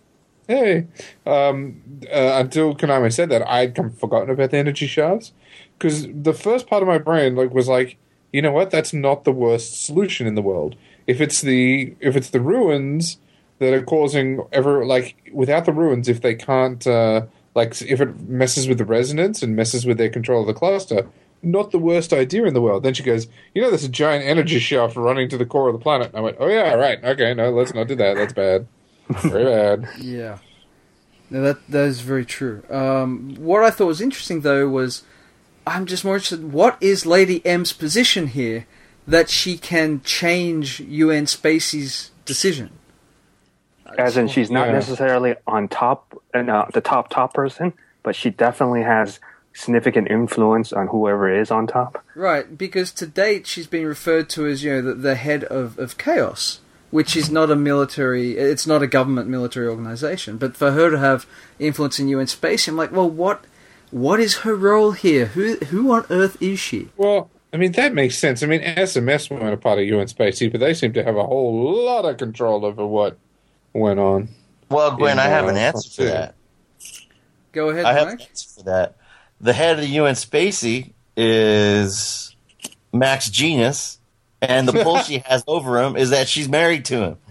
Until Konami said that, I'd forgotten about the energy shafts because the first part of my brain was like, you know what? That's not the worst solution in the world. If it's the ruins that are causing without the ruins, if they can't if it messes with the resonance and messes with their control of the cluster, not the worst idea in the world. Then she goes, there's a giant energy shaft running to the core of the planet. And I went, oh yeah, right, okay, no, let's not do that. That's bad. Very bad. Yeah. No, that is very true. What I thought was interesting, though, was I'm just more interested, what is Lady M's position here that she can change UN Spacey's decision? As in, she's not necessarily on top, the top person, but she definitely has significant influence on whoever is on top. Right, because to date she's been referred to as the head of Chaos, which is not it's not a government military organization. But for her to have influence in UN Space, I'm like, well, what is her role here? Who on earth is she? Well, I mean, that makes sense. I mean, SMS weren't a part of UN Space, but they seem to have a whole lot of control over what went on. Well, Gwen, I have an answer for that. Go ahead, I have Mike. an answer for that. The head of the UN Spacey is Max Genius, and the pull she has over him is that she's married to him.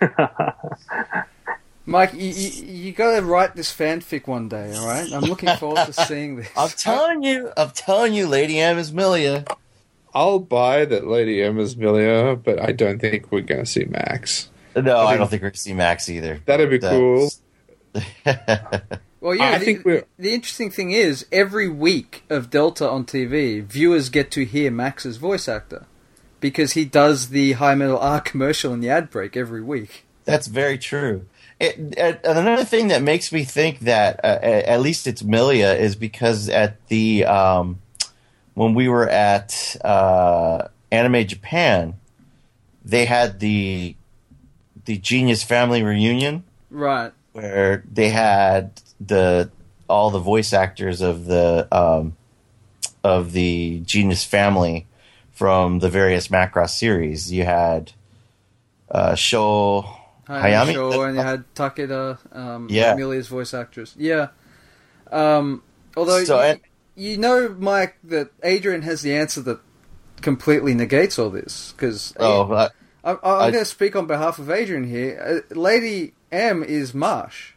Mike, you got to write this fanfic one day, all right? I'm looking forward to seeing this. I'm telling you, Lady M is Milia. I'll buy that Lady M is Milia, but I don't think we're going to see Max. No, I don't think we're going to see Max either. That'd be cool. Well, yeah, I think we're... the interesting thing is, every week of Delta on TV, viewers get to hear Max's voice actor. Because he does the High Metal R commercial in the ad break every week. That's very true. Another thing that makes me think that at least it's Milia is because at the when we were at Anime Japan, they had the Genius Family reunion, right? Where they had all the voice actors of the Genius Family from the various Macross series. You had Sho Hayami, Sho, and you had Takeda, yeah, Milia's voice actress. Yeah. Although you know, Mike, that Adrian has the answer that completely negates all this, because I'm going to speak on behalf of Adrian here. Lady M is Marsh.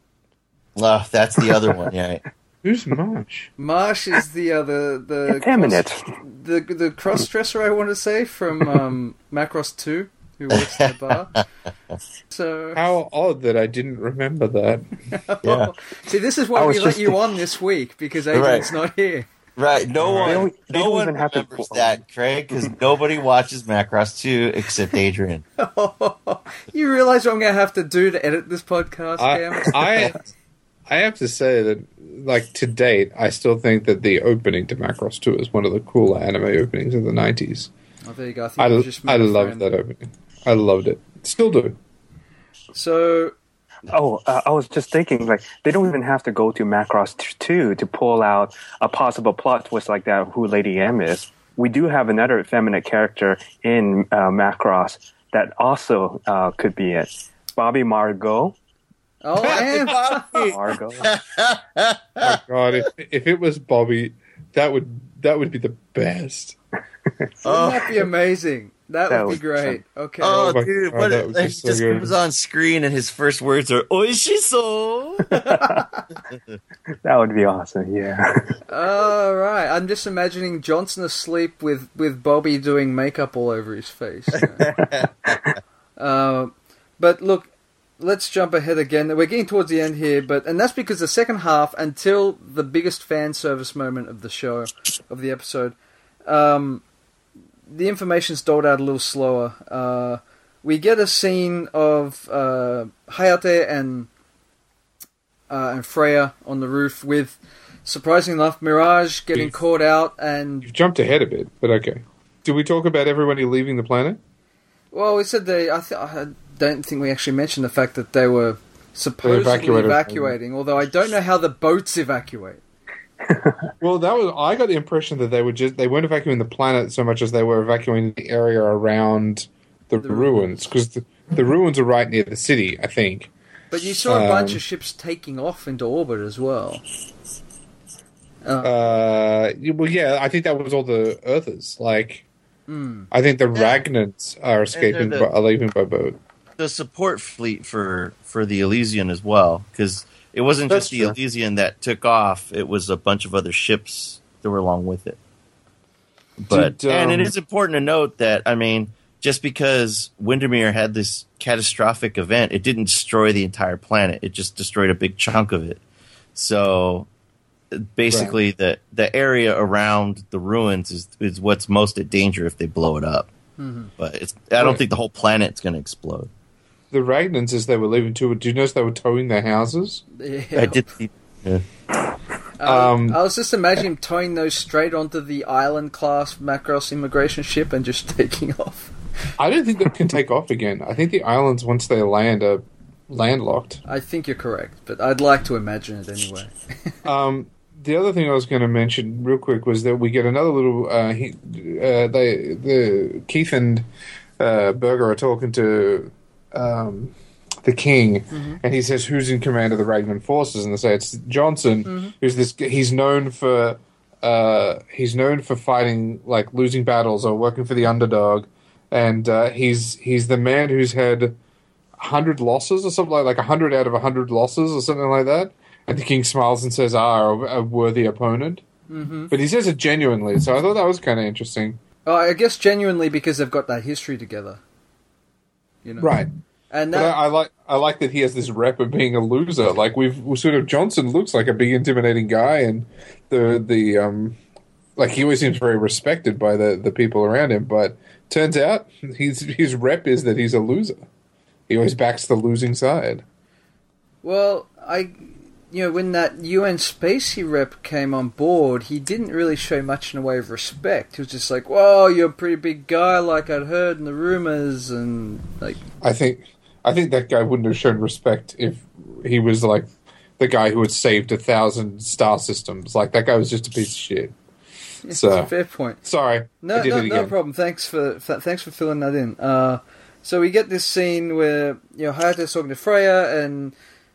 That's the other one, yeah. Who's Marsh? Marsh is the effeminate. The cross-dresser, I want to say, from Macross 2, who works in the bar. So how odd that I didn't remember that. Yeah. See, this is why we let you on this week, because Adrian's not here. Right, no one remembers that, Craig, because nobody watches Macross 2 except Adrian. You realize what I'm going to have to do to edit this podcast, Cam? I have to say that, like, to date, I still think that the opening to Macross 2 is one of the cooler anime openings of the 90s. Oh, there you go. I loved that opening. I loved it. Still do. So... I was just thinking, like, they don't even have to go to Macross 2 to pull out a possible plot twist like that, who Lady M is. We do have another feminine character in Macross that also could be it. Bobby Margot. Oh, and Margot. Oh my God, if it was Bobby, that would be the best. Wouldn't that be amazing? That would be great. Okay. Oh, my dude, God, what that would be it so just good. comes on screen and his first words are "Oishiso." That would be awesome, yeah. All right. I'm just imagining Johnson asleep with Bobby doing makeup all over his face. But look, let's jump ahead again. We're getting towards the end here, and that's because the second half, until the biggest fan service moment of the show, of the episode, the information's doled out a little slower. We get a scene of Hayate and Freya on the roof with, surprisingly enough, Mirage getting caught out and... You've jumped ahead a bit, but okay. Did we talk about everybody leaving the planet? Well, we said I don't think we actually mentioned the fact that they were supposedly evacuating, although I don't know how the boats evacuate. Well, I got the impression that they weren't evacuating the planet so much as they were evacuating the area around the ruins, because the ruins are right near the city, I think. But you saw a bunch of ships taking off into orbit as well. Well, yeah, I think that was all the Earthers. Like, I think the Ragnants are escaping, are leaving by boat. The support fleet for the Elysian as well, because it wasn't just the Elysian that took off; it was a bunch of other ships that were along with it. But and it is important to note that, I mean, just because Windermere had this catastrophic event, it didn't destroy the entire planet. It just destroyed a big chunk of it. So basically, the area around the ruins is what's most at danger if they blow it up. Mm-hmm. But I don't think the whole planet's going to explode. The Ragnans, as they were leaving too, do you notice they were towing their houses? Yeah. I did see. Yeah. I was just imagining towing those straight onto the island-class Macross immigration ship and just taking off. I don't think they can take off again. I think the islands, once they land, are landlocked. I think you're correct, but I'd like to imagine it anyway. The other thing I was going to mention real quick was that we get another little... Keith and Berger are talking to the king, and he says, who's in command of the Ragnan forces? And they say it's Johnson, who's this... He's known for fighting, like, losing battles or working for the underdog, and he's the man who's had 100 losses or something, like 100 out of 100 losses or something like that. And the king smiles and says, a worthy opponent. Mm-hmm. But he says it genuinely, so I thought that was kind of interesting. I guess genuinely because they've got that history together. You know? Right. And But that, I like that he has this rep of being a loser. Like we sort of Johnson looks like a big intimidating guy, and the like he always seems very respected by the people around him. But turns out his rep is that he's a loser. He always backs the losing side. well, when that UN Spacey rep came on board, he didn't really show much in the way of respect. He was just like, "Whoa, you're a pretty big guy, like I'd heard in the rumors," and like. I think that guy wouldn't have shown respect if he was like the guy who had saved 1,000 star systems. Like that guy was just a piece of shit. It's So a fair point. sorry, No, I did it again. no problem. Thanks for filling that in. So we get this scene where Hayate's talking to Freya, and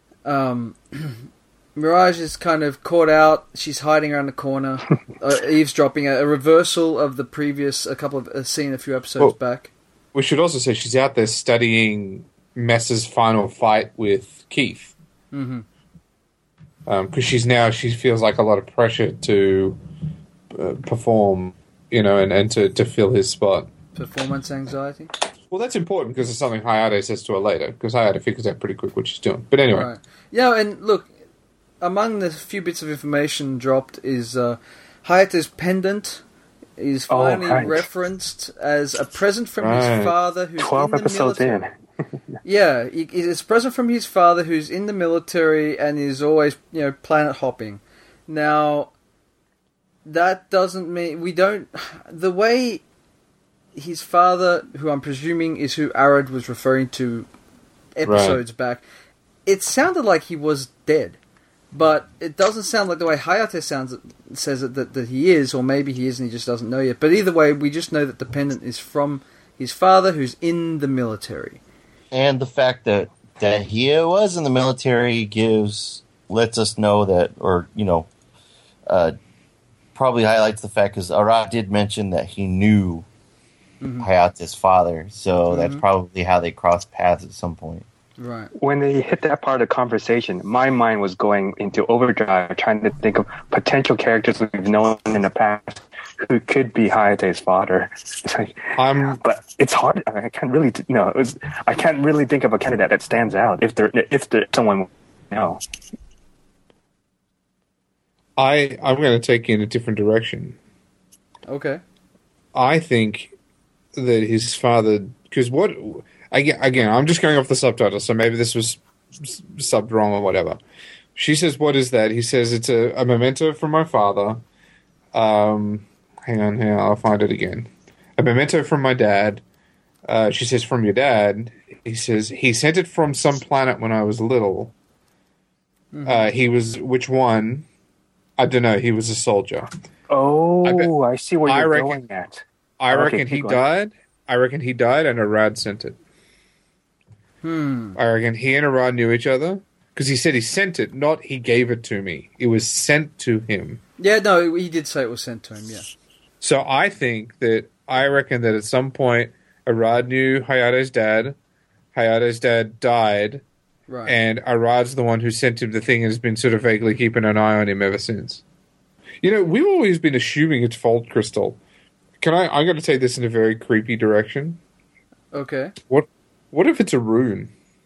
Mirage is kind of caught out. She's hiding around the corner, eavesdropping. A reversal of the previous scene a few episodes back. We should also say she's out there studying Mess's final fight with Keith. Mm-hmm. Because she feels like a lot of pressure to perform, and to fill his spot. Performance anxiety. Well, that's important because it's something Hayate says to her later. Because Hayate figures out pretty quick what she's doing. But anyway, Right. Yeah, and look, among the few bits of information dropped is Hayate's pendant is finally referenced as a present from his father who's 12 in the episodes military. in. Yeah, it's a present from his father who's in the military and is always, planet hopping. Now, that doesn't mean we don't. The way his father, who I'm presuming is who Arad was referring to episodes back, it sounded like he was dead. But it doesn't sound like the way Hayate says it that he is, or maybe he is and he just doesn't know yet. But either way, we just know that the pendant is from his father who's in the military. And the fact that he was in the military lets us know that, or, probably highlights the fact, because Arad did mention that he knew Hayate's father, so that's probably how they crossed paths at some point. Right. When they hit that part of the conversation, my mind was going into overdrive, trying to think of potential characters we've known in the past who could be Hayate's father. It's like, but it's hard. I can't really, I can't really think of a candidate that stands out if there's someone, I'm going to take you in a different direction. Okay. I think that his father, because again, I'm just going off the subtitle, so maybe this was subbed wrong or whatever. She says, "What is that?" He says, "It's a memento from my father." Hang on here, I'll find it again. A memento from my dad. She says, "From your dad." He says, "He sent it from some planet when I was little." He was, which one? I don't know. He was a soldier. Oh, I see where you're going at. I reckon he died. I reckon he died and Arad sent it. I reckon he and Arad knew each other. Because he said he sent it, not he gave it to me. It was sent to him. Yeah, no, he did say it was sent to him, yeah. So I reckon that at some point, Arad knew Hayate's dad. Hayate's dad died. Right. And Arad's the one who sent him the thing and has been sort of vaguely keeping an eye on him ever since. We've always been assuming it's Fold Crystal. I'm going to take this in a very creepy direction. Okay. What if it's a rune?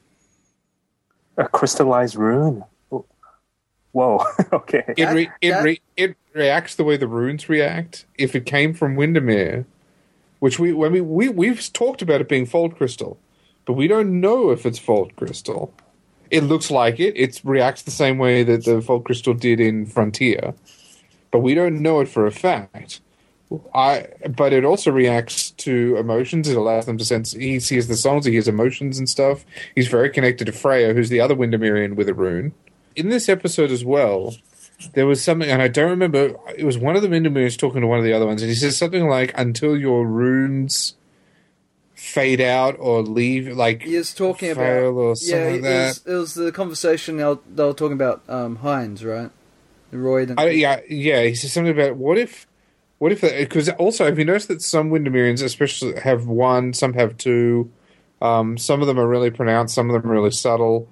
A crystallized rune? Whoa, okay. It reacts the way the runes react. If it came from Windermere, which we've talked about it being Fold Crystal, but we don't know if it's Fold Crystal. It looks like it. It reacts the same way that the Fold Crystal did in Frontier, but we don't know it for a fact. But it also reacts to emotions. It allows them to sense. He hears the songs. He hears emotions and stuff. He's very connected to Freya, who's the other Windermerian with a rune. In this episode as well, there was something, and I don't remember. It was one of the Windermerians talking to one of the other ones, and he says something like, "Until your runes fade out or leave, like he is talking fail about or something like that." It was the conversation they were talking about Hines, right? Royd. Yeah. He says something about what if because also have you noticed that some Windermerians especially have one, some have two, some of them are really pronounced, some of them are really subtle.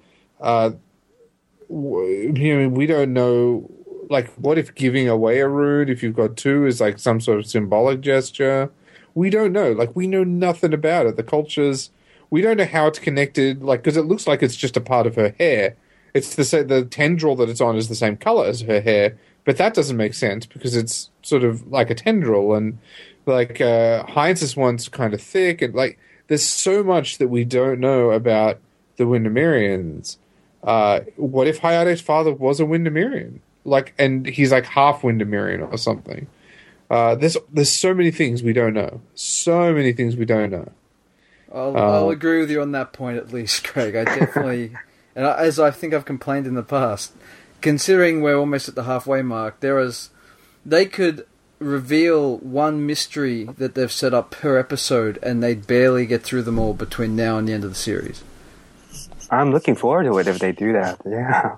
We don't know, like, what if giving away a rune if you've got two is like some sort of symbolic gesture? We don't know. Like, we know nothing about it. The cultures, we don't know how it's connected, like, because it looks like it's just a part of her hair. It's the tendril that it's on is the same color as her hair, but that doesn't make sense because it's sort of like a tendril, and like Heinz's one's kind of thick, and like there's so much that we don't know about the Windermerians. What if Hayate's father was a Windermerian? Like, and he's like half Windermerian or something. There's so many things we don't know. So many things we don't know. I'll agree with you on that point at least, Craig. I definitely, and as I think I've complained in the past, considering we're almost at the halfway mark, they could reveal one mystery that they've set up per episode, and they'd barely get through them all between now and the end of the series. I'm looking forward to it if they do that. Yeah.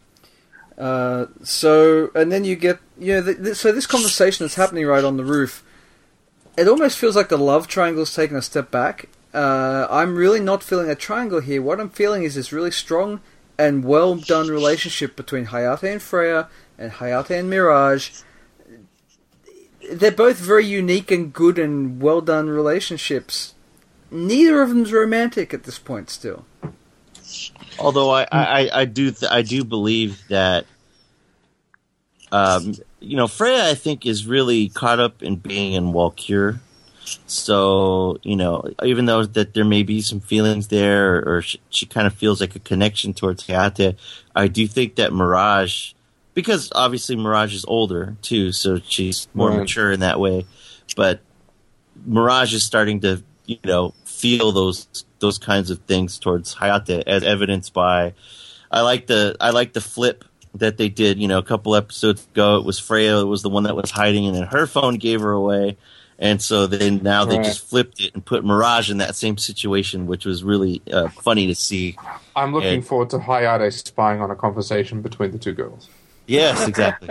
So, and then you get, so this conversation that's happening right on the roof, it almost feels like the love triangle's taken a step back. I'm really not feeling a triangle here. What I'm feeling is this really strong and well done relationship between Hayate and Freya and Hayate and Mirage. They're both very unique and good and well done relationships. Neither of them's romantic at this point still. Although I do believe that Freya, I think, is really caught up in being in Walkure. So, even though that there may be some feelings there, or she kind of feels like a connection towards Hayate, I do think that Mirage, because obviously Mirage is older too, so she's more mature in that way. But Mirage is starting to, feel those kinds of things towards Hayate, as evidenced by, I like the flip that they did, a couple episodes ago. It was Freya, it was the one that was hiding, and then her phone gave her away. And so they just flipped it and put Mirage in that same situation, which was really funny to see. I'm looking forward to Hayate spying on a conversation between the two girls. Yes, exactly.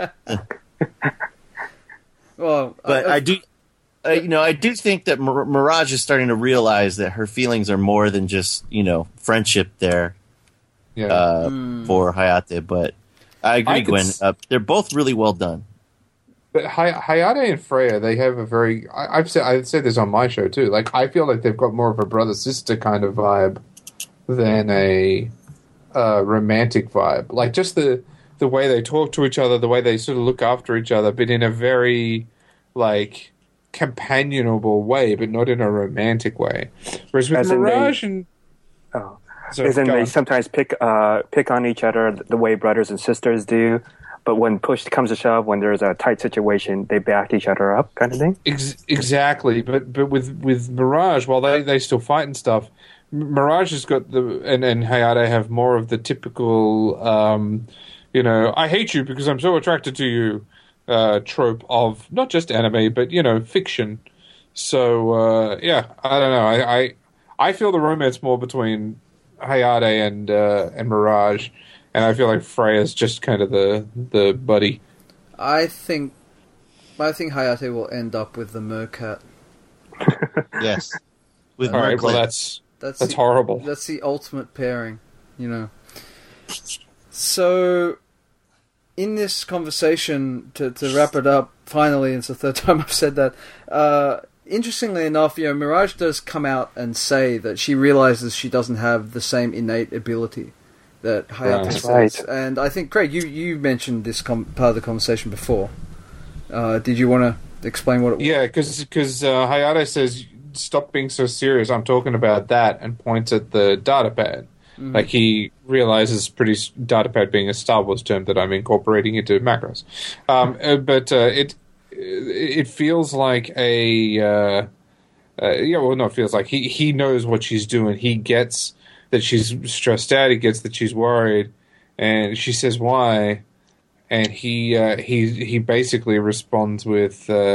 Well, but I do, I do think that Mirage is starting to realize that her feelings are more than just, friendship there for Hayate. But I agree, Gwen. They're both really well done. But Hayate and Freya, they have a very... I've said this on my show, too. Like, I feel like they've got more of a brother-sister kind of vibe than a romantic vibe. Like, just the way they talk to each other, the way they sort of look after each other, but in a very, like, companionable way, but not in a romantic way. Whereas with Mirage and... Oh. They sometimes pick on each other the way brothers and sisters do. But when push comes to shove, when there's a tight situation, they back each other up, kind of thing. Exactly, but with Mirage, while they still fight and stuff, Mirage has got and Hayate have more of the typical, I hate you because I'm so attracted to you, trope of not just anime but fiction. So I don't know. I feel the romance more between Hayate and Mirage. And I feel like Freya's just kind of the buddy. I think Hayate will end up with the Mercat. Yes. All right, well that's horrible. That's the ultimate pairing, So, in this conversation, to wrap it up, finally, it's the third time I've said that, interestingly enough, Mirage does come out and say that she realizes she doesn't have the same innate ability that Hayate says. Right. And I think, Craig, you mentioned this part of the conversation before. Did you want to explain what it was? Yeah, because Hayate says, stop being so serious, I'm talking about that, and points at the datapad. Mm-hmm. Like, he realizes datapad being a Star Wars term that I'm incorporating into Macross. But it feels like it feels like he knows what she's doing. He gets that she's stressed out. He gets that she's worried, and she says why, and he basically responds with,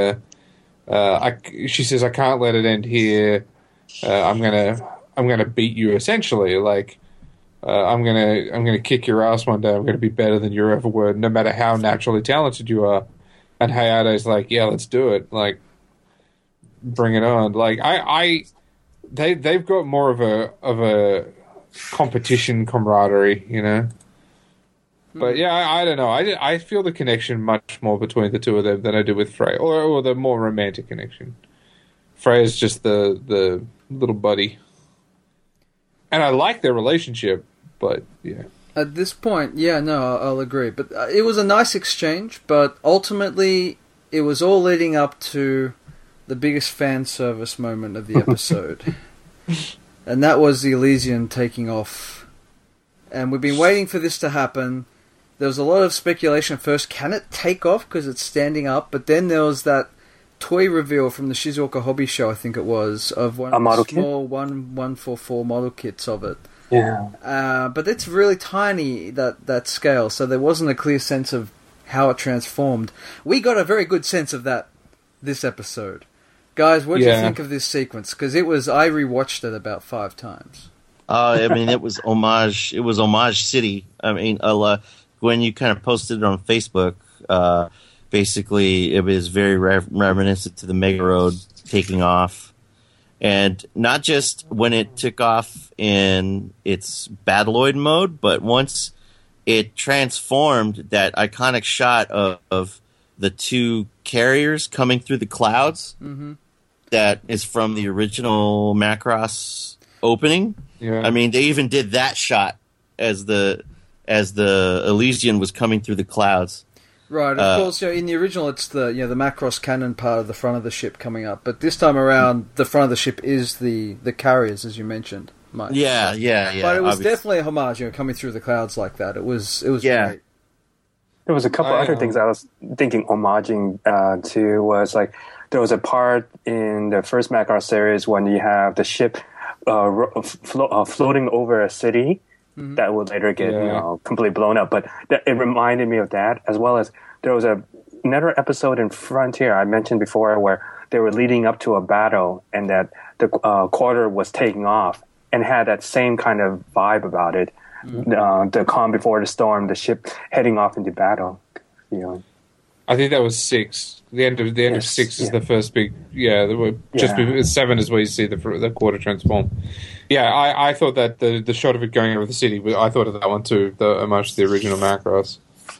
she says, I can't let it end here. I'm gonna beat you, essentially. Like, I'm gonna kick your ass one day. I'm gonna be better than you ever were, no matter how naturally talented you are. And Hayate's like, yeah, let's do it. Like, bring it on. Like, they've got more of a competition camaraderie, But yeah, I don't know. I feel the connection much more between the two of them than I do with Freya, or the more romantic connection. Freya's just the little buddy. And I like their relationship, but yeah. At this point, yeah, no, I'll agree. But it was a nice exchange, but ultimately it was all leading up to the biggest fan service moment of the episode. And that was the Elysian taking off. And we've been waiting for this to happen. There was a lot of speculation at first. Can it take off because it's standing up? But then there was that toy reveal from the Shizuoka Hobby Show, I think it was, of one of the small 144 model kits of it. Yeah. But it's really tiny, that scale, so there wasn't a clear sense of how it transformed. We got a very good sense of that this episode. Guys, what did you think of this sequence? Because I rewatched it about 5 times. I mean, it was homage. It was Homage City. I mean, when you kind of posted it on Facebook, basically it was very reminiscent to the Mega Road taking off. And not just when it took off in its Battloid mode, but once it transformed, that iconic shot of the 2 carriers coming through the clouds, that is from the original Macross opening. Yeah. I mean, they even did that shot as the Elysian was coming through the clouds. Right, of course. In the original, it's the Macross cannon part of the front of the ship coming up, but this time around, the front of the ship is the carriers, as you mentioned, Mike. Yeah. But it was definitely a homage, coming through the clouds like that. It was great. There was a couple other things I was thinking homaging to was like there was a part in the first Macross series when you have the ship floating over a city that would later get completely blown up. But it reminded me of that, as well as there was another episode in Frontier I mentioned before where they were leading up to a battle and that the quarter was taking off and had that same kind of vibe about it. The calm before the storm, the ship heading off into battle. I think that was 6. The end of 6 is the first big. Before 7 is where you see the quarter transform. Yeah, I thought that the shot of it going over the city. I thought of that one too. The homage to the original Macross.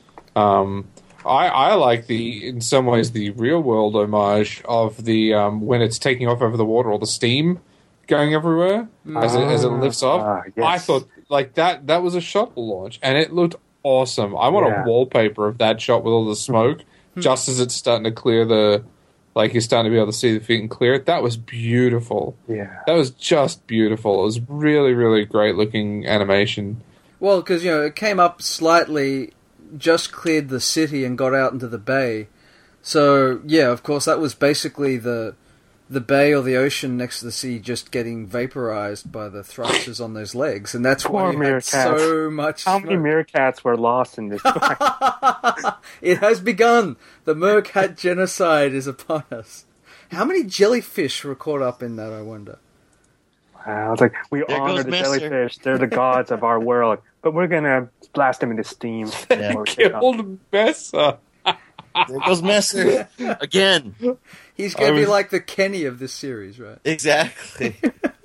I like in some ways the real world homage of the when it's taking off over the water, all the steam going everywhere as it lifts off. Yes. I thought like that was a shuttle launch, and it looked awesome. I want a wallpaper of that shot with all the smoke, just as it's starting to clear you're starting to be able to see the feet and clear it. That was beautiful. Yeah. That was just beautiful. It was really, really great looking animation. Well, because, it came up slightly, just cleared the city and got out into the bay. So, yeah, of course, that was basically the bay or the ocean next to the sea just getting vaporized by the thrusters on those legs. And that's why you had so much How many meerkats were lost in this fight? It has begun. The Meerkat genocide is upon us. How many jellyfish were caught up in that, I wonder? Wow, it's like, we honor the jellyfish. They're the gods of our world. But we're going to blast them into steam. They killed Messer. There goes Messer again. He's going to be like the Kenny of this series, right? Exactly.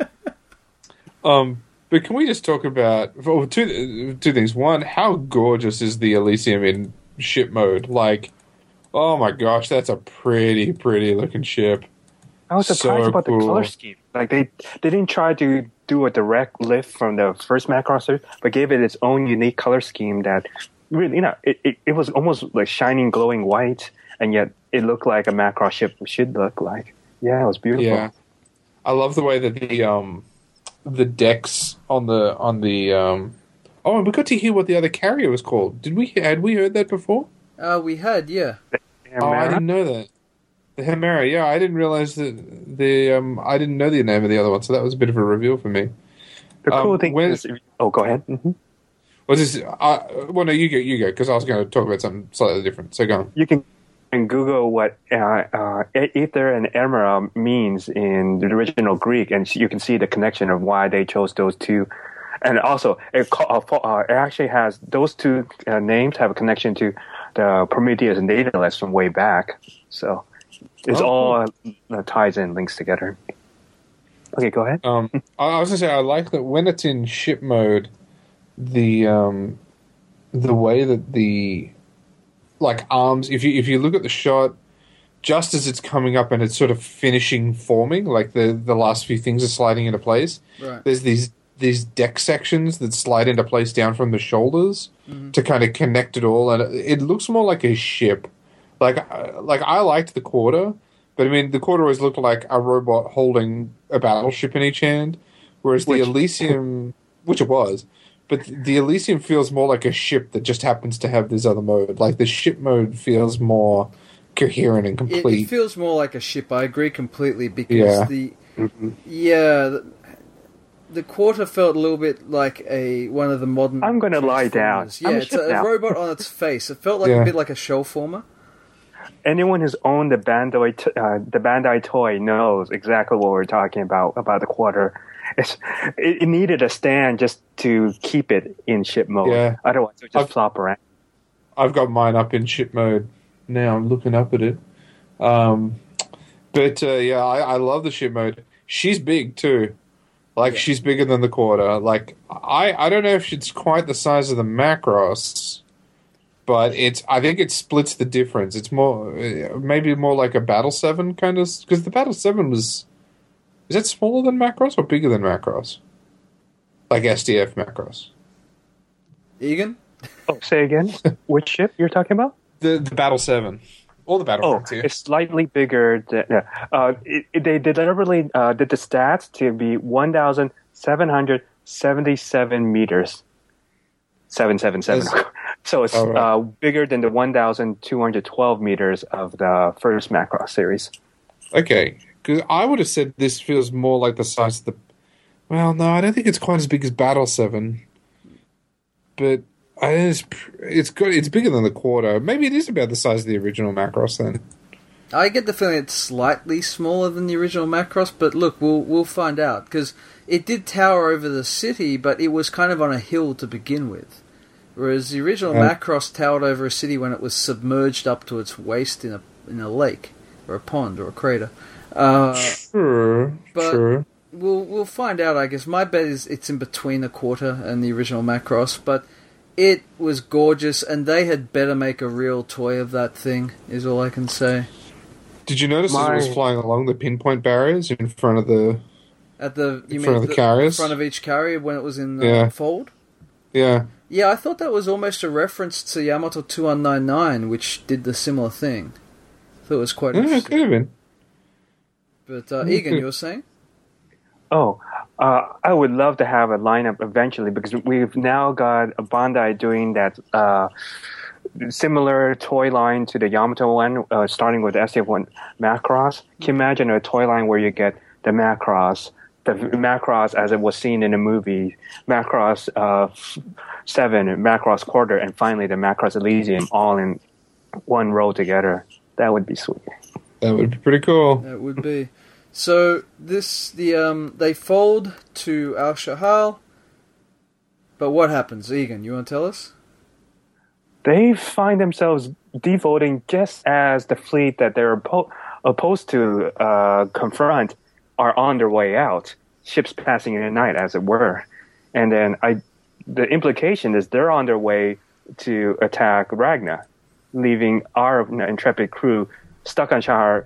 But can we just talk about two things? One, how gorgeous is the Elysium in ship mode? Like, oh my gosh, that's a pretty, pretty looking ship. I was surprised about the color scheme. Like they didn't try to do a direct lift from the first Macross series, but gave it its own unique color scheme that really, it was almost like shining, glowing white, and yet it looked like a Macross ship should look like. Yeah, it was beautiful. Yeah, I love the way that the decks on the and we got to hear what the other carrier was called. Had we heard that before? We had, yeah. I didn't know that. The Hemera, yeah, I didn't realize that I didn't know the name of the other one, so that was a bit of a reveal for me. The cool thing is, go ahead. Mm-hmm. Was this? No, you go, because I was going to talk about something slightly different. So go on. You can Google what Aether and Emera means in the original Greek, and you can see the connection of why they chose those two. And also, it actually has those two names have a connection to the Prometheus and Daedalus from way back. So it's all ties in, links together. Okay, go ahead. I was going to say, I like that when it's in ship mode, the way that the arms, if you look at the shot, just as it's coming up and it's sort of finishing forming, like the last few things are sliding into place. Right. There's these these deck sections that slide into place down from the shoulders to kind of connect it all, and it looks more like a ship. Like I liked the Quarter, but I mean the Quarter always looked like a robot holding a battleship in each hand, whereas the Elysium, which it was, but the Elysium feels more like a ship that just happens to have this other mode. Like the ship mode feels more coherent and complete. It feels more like a ship. I agree completely because the Quarter felt a little bit like one of the modern. I'm going to lie down. Yeah, it's a robot on its face. It felt like a bit like a shell former. Anyone who's owned the Bandai toy knows exactly what we're talking about the Quarter. It needed a stand just to keep it in ship mode. Yeah. Otherwise, it would just flop around. I've got mine up in ship mode now. I'm looking up at it. I love the ship mode. She's big too. She's bigger than the Quarter. I don't know if she's quite the size of the Macross, but I think it splits the difference. It's maybe more like a Battle 7 kind of, because the Battle 7 is that smaller than Macross or bigger than Macross? Like SDF Macross. Egan? Oh, say again? Which ship you're talking about? The Battle 7. All the Battle Frontier. It's slightly bigger. They deliberately did the stats to be 1,777 meters. 777. So it's bigger than the 1,212 meters of the first Macross series. Okay, because I would have said this feels more like the size of the... Well, no, I don't think it's quite as big as Battle 7. But it's bigger than the Quarter. Maybe it is about the size of the original Macross then. I get the feeling it's slightly smaller than the original Macross, but look, we'll find out, because it did tower over the city, but it was kind of on a hill to begin with. Whereas the original Macross towered over a city when it was submerged up to its waist in a lake, or a pond, or a crater. Sure. We'll find out, I guess. My bet is it's in between the Quarter and the original Macross, but it was gorgeous, and they had better make a real toy of that thing, is all I can say. Did you notice it was flying along the pinpoint barriers in front of the... In front of the carriers? In front of each carrier when it was in the fold? Yeah. Yeah, I thought that was almost a reference to Yamato 2199, which did the similar thing. I thought it was quite interesting. Yeah, it could have been. But, Egan, you were saying? Oh, I would love to have a lineup eventually, because we've now got a Bandai doing that similar toy line to the Yamato one, starting with the SDF-1 Macross. Can you imagine a toy line where you get the Macross as it was seen in the movie, Macross 7, Macross Quarter, and finally the Macross Elysium all in one row together? That would be sweet. That would be pretty cool. That would be. So they fold to Al Shahal, but what happens? Egan, you want to tell us? They find themselves devoting just as the fleet that they're opposed to confront are on their way out, ships passing in the night, as it were. And then the implication is they're on their way to attack Ragna, leaving our intrepid crew stuck on Shahar,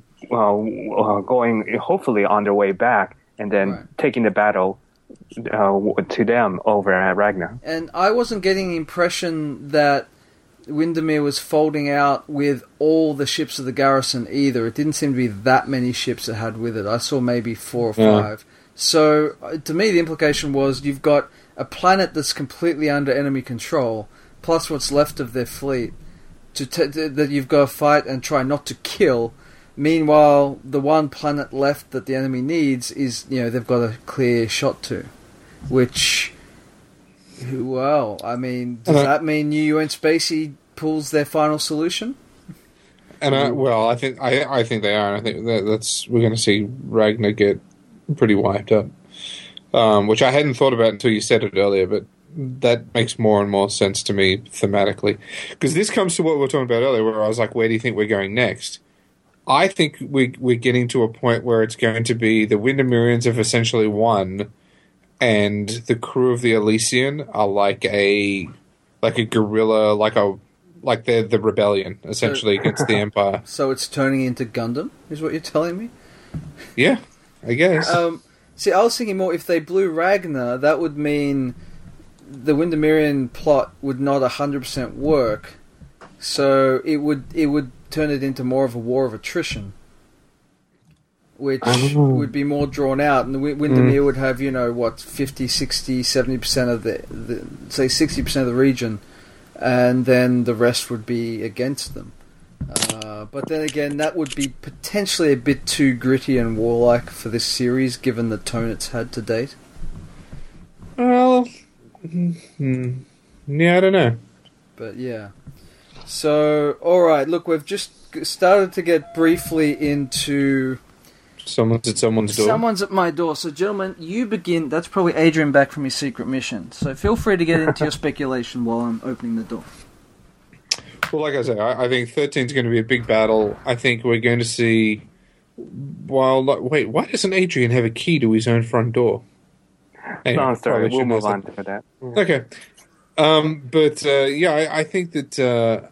going hopefully on their way back, and then taking the battle to them over at Ragna. And I wasn't getting the impression that Windermere was folding out with all the ships of the garrison either. It didn't seem to be that many ships it had with it. I saw maybe 4 or 5. So to me the implication was you've got a planet that's completely under enemy control, plus what's left of their fleet, that you've got to fight and try not to kill. Meanwhile, the one planet left that the enemy needs is, they've got a clear shot to. Which, well, I mean, does that mean New UN Spacey pulls their final solution? And I think they are. I think we're going to see Ragnar get pretty wiped up, which I hadn't thought about until you said it earlier. But that makes more and more sense to me thematically, because this comes to what we were talking about earlier, where I was like, "Where do you think we're going next?" I think we're getting to a point where it's going to be the Windermerians have essentially won, and the crew of the Elysian are like a guerrilla, like they're the rebellion essentially against the Empire. So it's turning into Gundam, is what you're telling me? Yeah, I guess. See, I was thinking more if they blew Ragnar, that would mean the Windermere plot would not 100% work. So it would turn it into more of a war of attrition, which would be more drawn out, and the Windermere would have 50, 60, 70% of the say 60% of the region, and then the rest would be against them. But then again, that would be potentially a bit too gritty and warlike for this series, given the tone it's had to date. Well, yeah, I don't know. But yeah. So, alright, look, we've just started to get briefly into... Someone's at someone's door. Someone's at my door. So, gentlemen, you begin. That's probably Adrian back from his secret mission. So feel free to get into your speculation while I'm opening the door. Well, like I said, I think 13 is going to be a big battle. I think we're going to see... wait, why doesn't Adrian have a key to his own front door? Anyway, No, sorry, we'll move on to that. Okay. I think that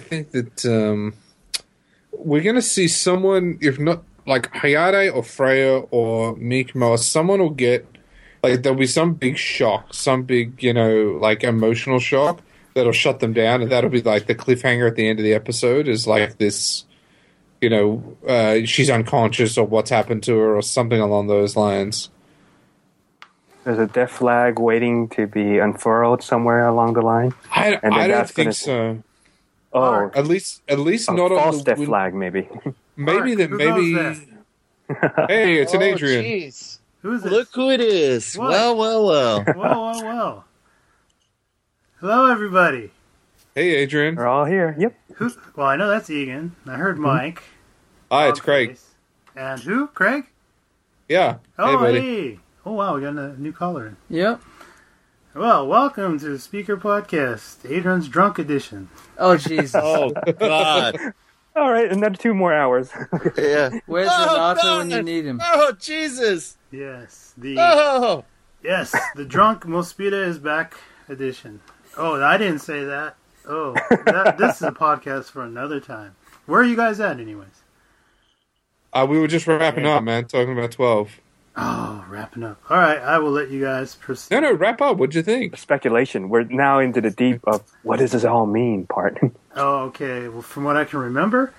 we're going to see someone, if not like Hayate or Freya or Mikimo, someone will get, like, there'll be some big shock, some big, emotional shock that'll shut them down, and that'll be like the cliffhanger at the end of the episode is like this, she's unconscious or what's happened to her or something along those lines. There's a death flag waiting to be unfurled somewhere along the line. I don't think so. Oh, At least a not on false the death flag, maybe. Maybe that. Who Maybe. knows Hey, it's an Oh, Adrian. jeez. Who's this? Look who it is. What? Well. Whoa. Hello, everybody. Hey, Adrian. We're all here. Yep. Well, I know that's Egan. I heard Mike. Hi, it's Craig. Dogface. And who? Craig? Yeah. Oh, hey, buddy. hey. Oh, wow, we got a new caller in. Yep. Well, welcome to the Speaker Podcast, Adrian's Drunk Edition. Oh, Jesus. Oh, God. All right, another 2 more hours. Yeah. Where's Renato when you need him? Oh, Jesus. Yes, the Drunk Mospita is back edition. Oh, I didn't say that. Oh, this is a podcast for another time. Where are you guys at, anyways? We were just wrapping up, man, talking about 12. Oh, wrapping up. All right, I will let you guys proceed. No, wrap up. What'd you think? Speculation. We're now into the deep of what does this all mean part. Oh, okay. Well, from what I can remember,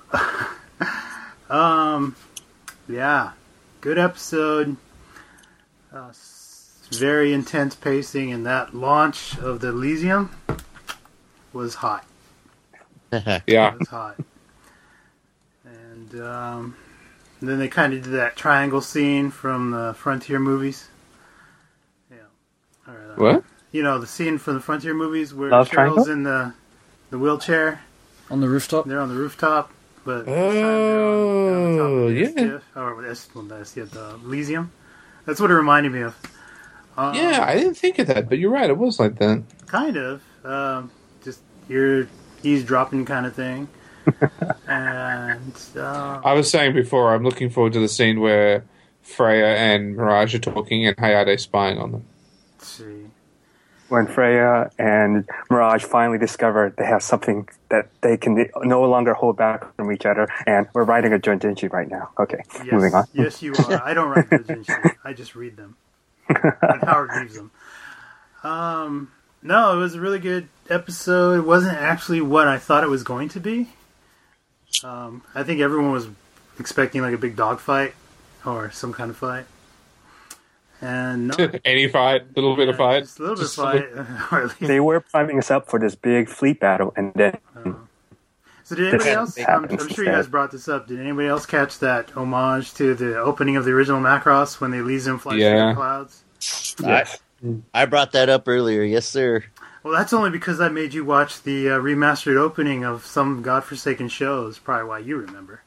yeah, good episode. Very intense pacing, and that launch of the Elysium was hot. Yeah. It was hot. And then they kind of did that triangle scene from the Frontier movies. Yeah. All right. What? You know, the scene from the Frontier movies where Love Cheryl's triangle? in the wheelchair. On the rooftop? They're on the rooftop, but this time Oh, they're on the top of the yeah. the Elysium. That's what it reminded me of. Yeah, I didn't think of that, but you're right. It was like that. Kind of. Just you're eavesdropping kind of thing. And I was saying before, I'm looking forward to the scene where Freya and Mirage are talking and Hayate spying on them. let's see. When Freya and Mirage finally discover they have something that they can no longer hold back from each other, and we're writing a doujinshi right now. Okay, Yes, moving on. Yes, you are. I don't write doujinshi. I just read them. And Howard reads them. No, it was a really good episode. It wasn't actually what I thought it was going to be. I think everyone was expecting like a big dog fight or some kind of fight. And no, Any fight, little bit of fight. just a little bit of Just fight. Or at least- They were priming us up for this big fleet battle, and then So did anybody This else? happens I'm sure you instead. guys brought this up. Did anybody else catch that homage to the opening of the original Macross when the Elysium flies through Yeah. the clouds? yes. I brought that up earlier. Yes, sir. Well, that's only because I made you watch the remastered opening of some godforsaken show. Is probably why you remember.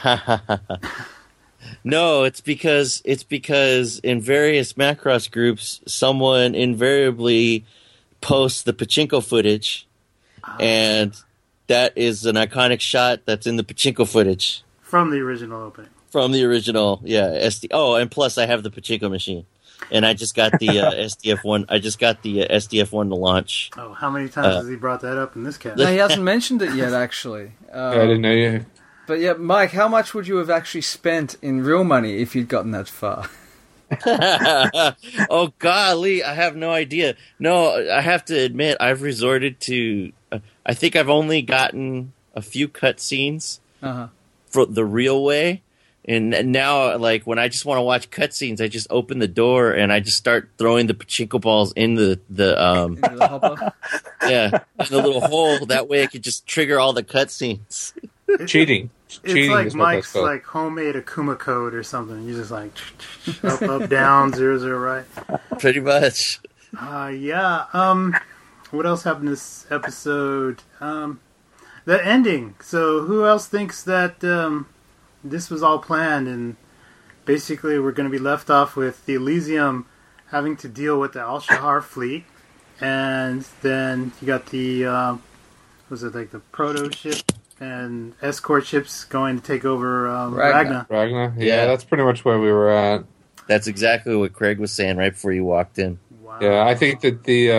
No, it's because in various Macross groups, someone invariably posts the pachinko footage, and that is an iconic shot that's in the pachinko footage From the original opening. from the original. Yeah, SD. Oh, and plus I have the pachinko machine, and I just got the SDF one. I just got the SDF one to launch. Oh, how many times has he brought that up in this cast? No, he hasn't mentioned it yet, actually. I didn't know you. But yeah, Mike, how much would you have actually spent in real money if you'd gotten that far? Oh golly, I have no idea. No, I have to admit, I've resorted to. I think I've only gotten a few cutscenes for the real way, and now, like when I just want to watch cutscenes, I just open the door and I just start throwing the pachinko balls in Into the hopper. yeah, in the little hole. That way, I could just trigger all the cutscenes. Cheating. It's Cheating like is what that's Mike's called. like homemade Akuma code or something. You just like up, down, 0, right? Pretty much. Yeah. What else happened this episode? The ending. So who else thinks that this was all planned and basically we're going to be left off with the Elysium having to deal with the Al-Shahar fleet, and then you got the was it like the proto ship and escort ships going to take over Ragnar. Ragnar? Yeah, Yeah. that's pretty much where we were at. That's exactly what Craig was saying right before you walked in. Wow. Yeah, I think that the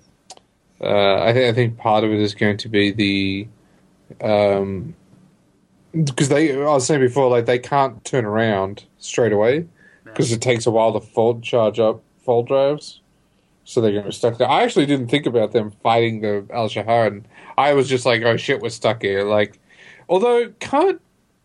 I think part of it is going to be the because I was saying before, like they can't turn around straight away because it takes a while to charge up fold drives, so they're going to be stuck there. I actually didn't think about them fighting the Al Shahar, and I was just like, oh shit, we're stuck here. Like, although can't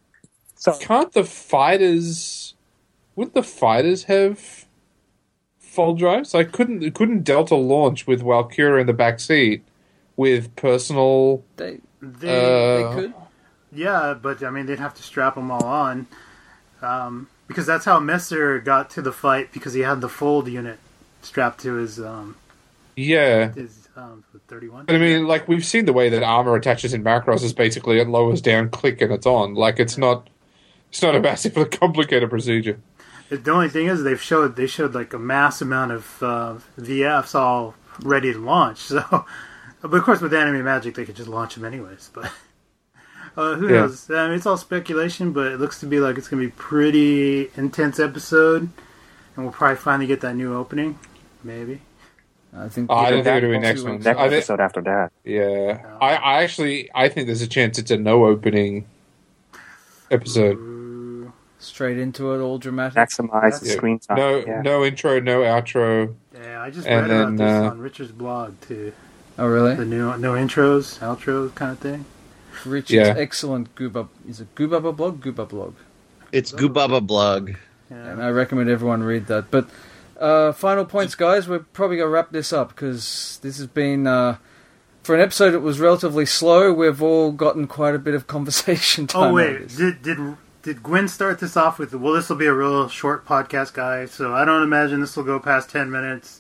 the fighters? Would the fighters have fold drives? Like, couldn't Delta launch with Valkyria in the back seat with personal? They They could. Yeah, but I mean, they'd have to strap them all on, because that's how Messer got to the fight, because he had the fold unit strapped to his Yeah. 31. But I mean, like, we've seen the way that armor attaches in Macross is basically it lowers down, click, and it's on. Like, it's not a massively complicated procedure. The only thing is they showed like a mass amount of VFs all ready to launch. So, but of course with Anime Magic they could just launch them anyways. But who knows? I mean, it's all speculation, but it looks to be like it's going to be a pretty intense episode, and we'll probably finally get that new opening, maybe. I think. I don't think that it'll be will next be one. Next I think, episode after that. yeah, I actually think there's a chance it's a no opening episode. Straight into it, all dramatic. Maximize the Yeah. screen time. No intro, no outro. Yeah, I just And read about then, this on Richard's blog too. Oh, really? The no intros, outros kind of thing. Richard's Yeah. excellent Gooba. Is it Goobaba blog? Gooba blog. It's Goobaba blog. Yeah. And I recommend everyone read that. But final points, guys. We're probably going to wrap this up because this has been, for an episode that was relatively slow, we've all gotten quite a bit of conversation time. Oh out of wait, this. did Gwen start this off with, well, this will be a real short podcast, guys, so I don't imagine this will go past 10 minutes.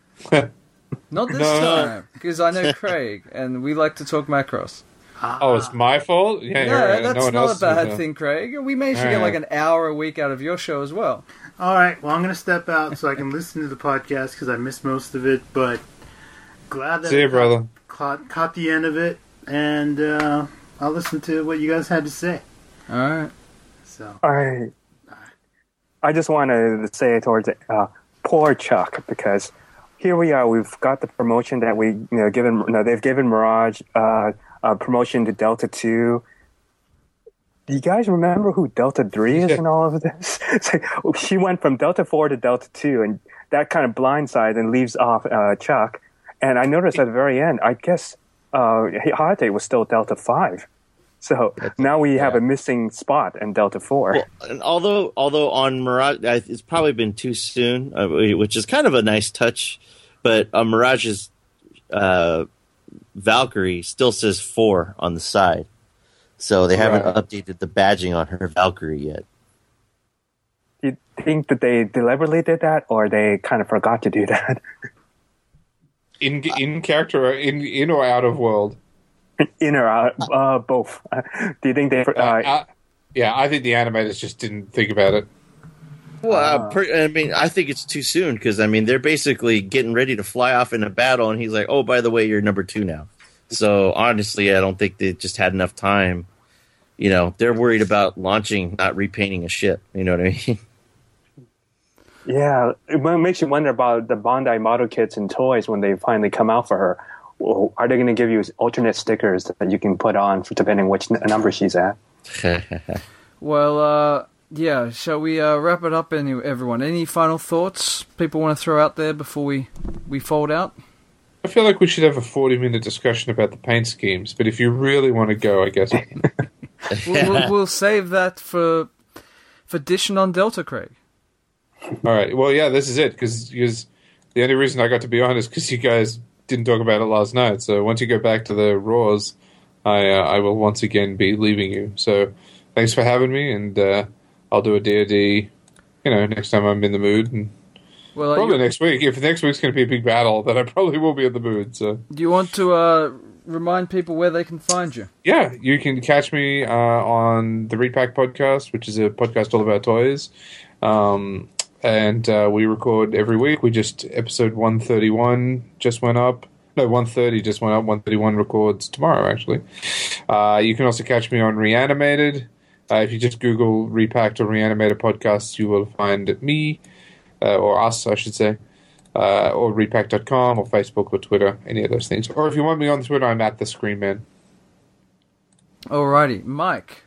Not this No. time, because I know Craig, and we like to talk Macross. Oh, it's my fault? Yeah, No, right. that's No one not else a bad is, thing, Craig. We managed to All get like right. an hour a week out of your show as well. Alright, well, I'm going to step out so I can listen to the podcast because I missed most of it, but glad that See you, I brother. caught the end of it, and I'll listen to what you guys had to say. All right. So, I just wanted to say towards poor Chuck, because here we are. We've got the promotion that they've given Mirage a promotion to Delta 2. Do you guys remember who Delta 3 is in all of this? It's like, she went from Delta 4 to Delta 2, and that kind of blindsides and leaves off Chuck. And I noticed at the very end, I guess Hayate was still Delta 5. So now we have a missing spot in Delta 4. Well, and although on Mirage, it's probably been too soon, which is kind of a nice touch. But Mirage's Valkyrie still says 4 on the side, so they haven't Right. updated the badging on her Valkyrie yet. Do you think that they deliberately did that, or they kind of forgot to do that? In character, or in or out of world? In or out? Both. Do you think they... Yeah, I think the animators just didn't think about it. Well, I mean, I think it's too soon because I mean they're basically getting ready to fly off in a battle, and he's like, "Oh, by the way, you're number 2 now." So honestly, I don't think they just had enough time. You know, they're worried about launching, not repainting a ship. You know what I mean? Yeah, it makes you wonder about the Bandai model kits and toys when they finally come out for her. Well, are they going to give you alternate stickers that you can put on for depending which number she's at? Well, yeah, shall we wrap it up, everyone? Any final thoughts people want to throw out there before we fold out? I feel like we should have a 40-minute discussion about the paint schemes, but if you really want to go, I guess... we'll save that for dishing on Delta, Craig. All right. Well, yeah, this is it, because the only reason I got to be on is because you guys didn't talk about it last night. So once you go back to the Raws, I will once again be leaving you. So thanks for having me, and I'll do a DoD, next time I'm in the mood, and probably next week. If next week's going to be a big battle, then I probably will be in the mood. So, do you want to remind people where they can find you? Yeah, you can catch me on the Repack podcast, which is a podcast all about toys. And we record every week. We just, episode 131 just went up. No, 130 just went up. 131 records tomorrow, actually. You can also catch me on Reanimated. If you just Google Repacked or Reanimated podcasts, you will find me, or us, I should say, or repack.com, or Facebook, or Twitter, any of those things. Or if you want me on Twitter, I'm at the Screen Man. Alrighty, Mike.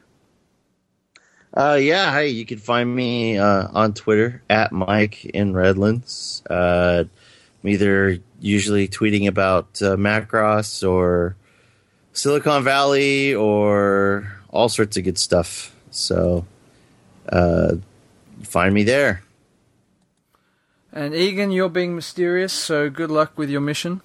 Hey, you can find me on Twitter at Mike in Redlands. I'm either usually tweeting about Macross or Silicon Valley or all sorts of good stuff. So find me there. And Egan, you're being mysterious, so good luck with your mission.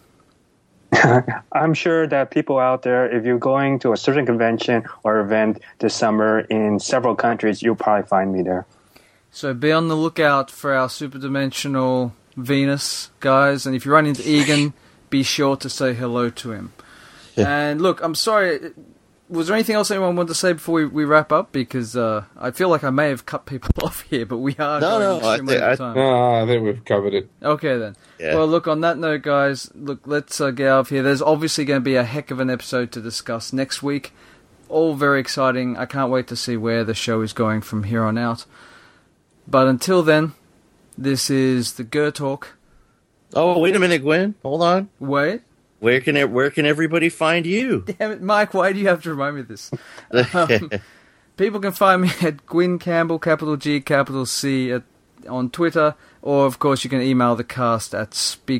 I'm sure that people out there, if you're going to a certain convention or event this summer in several countries, you'll probably find me there. So be on the lookout for our Superdimensional Venus guys, and if you run into Egan, be sure to say hello to him. And look, I'm sorry, was there anything else anyone wanted to say before we wrap up? Because I feel like I may have cut people off here, but we are going extremely over time. No, I think we've covered it. Okay, then. Yeah. Well, look, on that note, guys, let's get out of here. There's obviously going to be a heck of an episode to discuss next week. All very exciting. I can't wait to see where the show is going from here on out. But until then, this is the Ger Talk. Oh, wait a minute, Gwen. Hold on. Wait. Where can everybody find you? Damn it, Mike, why do you have to remind me of this? People can find me at Gwyn Campbell, capital G, capital C, on Twitter, or of course you can email the cast at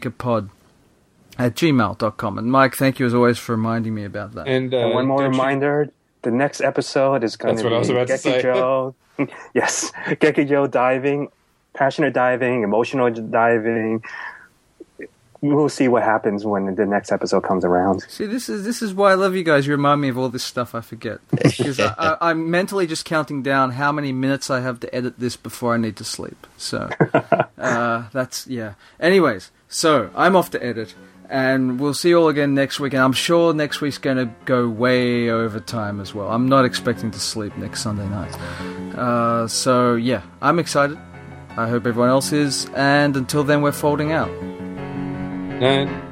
speakerpod@gmail.com. And Mike, thank you as always for reminding me about that. And one more reminder, the next episode is going to be Geki Joe. Yes, Geki Joe diving, passionate diving, emotional diving. We'll see what happens when the next episode comes around. See, this is why I love you guys. You remind me of all this stuff I forget. Because I'm mentally just counting down how many minutes I have to edit this before I need to sleep. So, that's, yeah. Anyways, so I'm off to edit. And we'll see you all again next week. And I'm sure next week's going to go way over time as well. I'm not expecting to sleep next Sunday night. So, yeah, I'm excited. I hope everyone else is. And until then, we're folding out. 9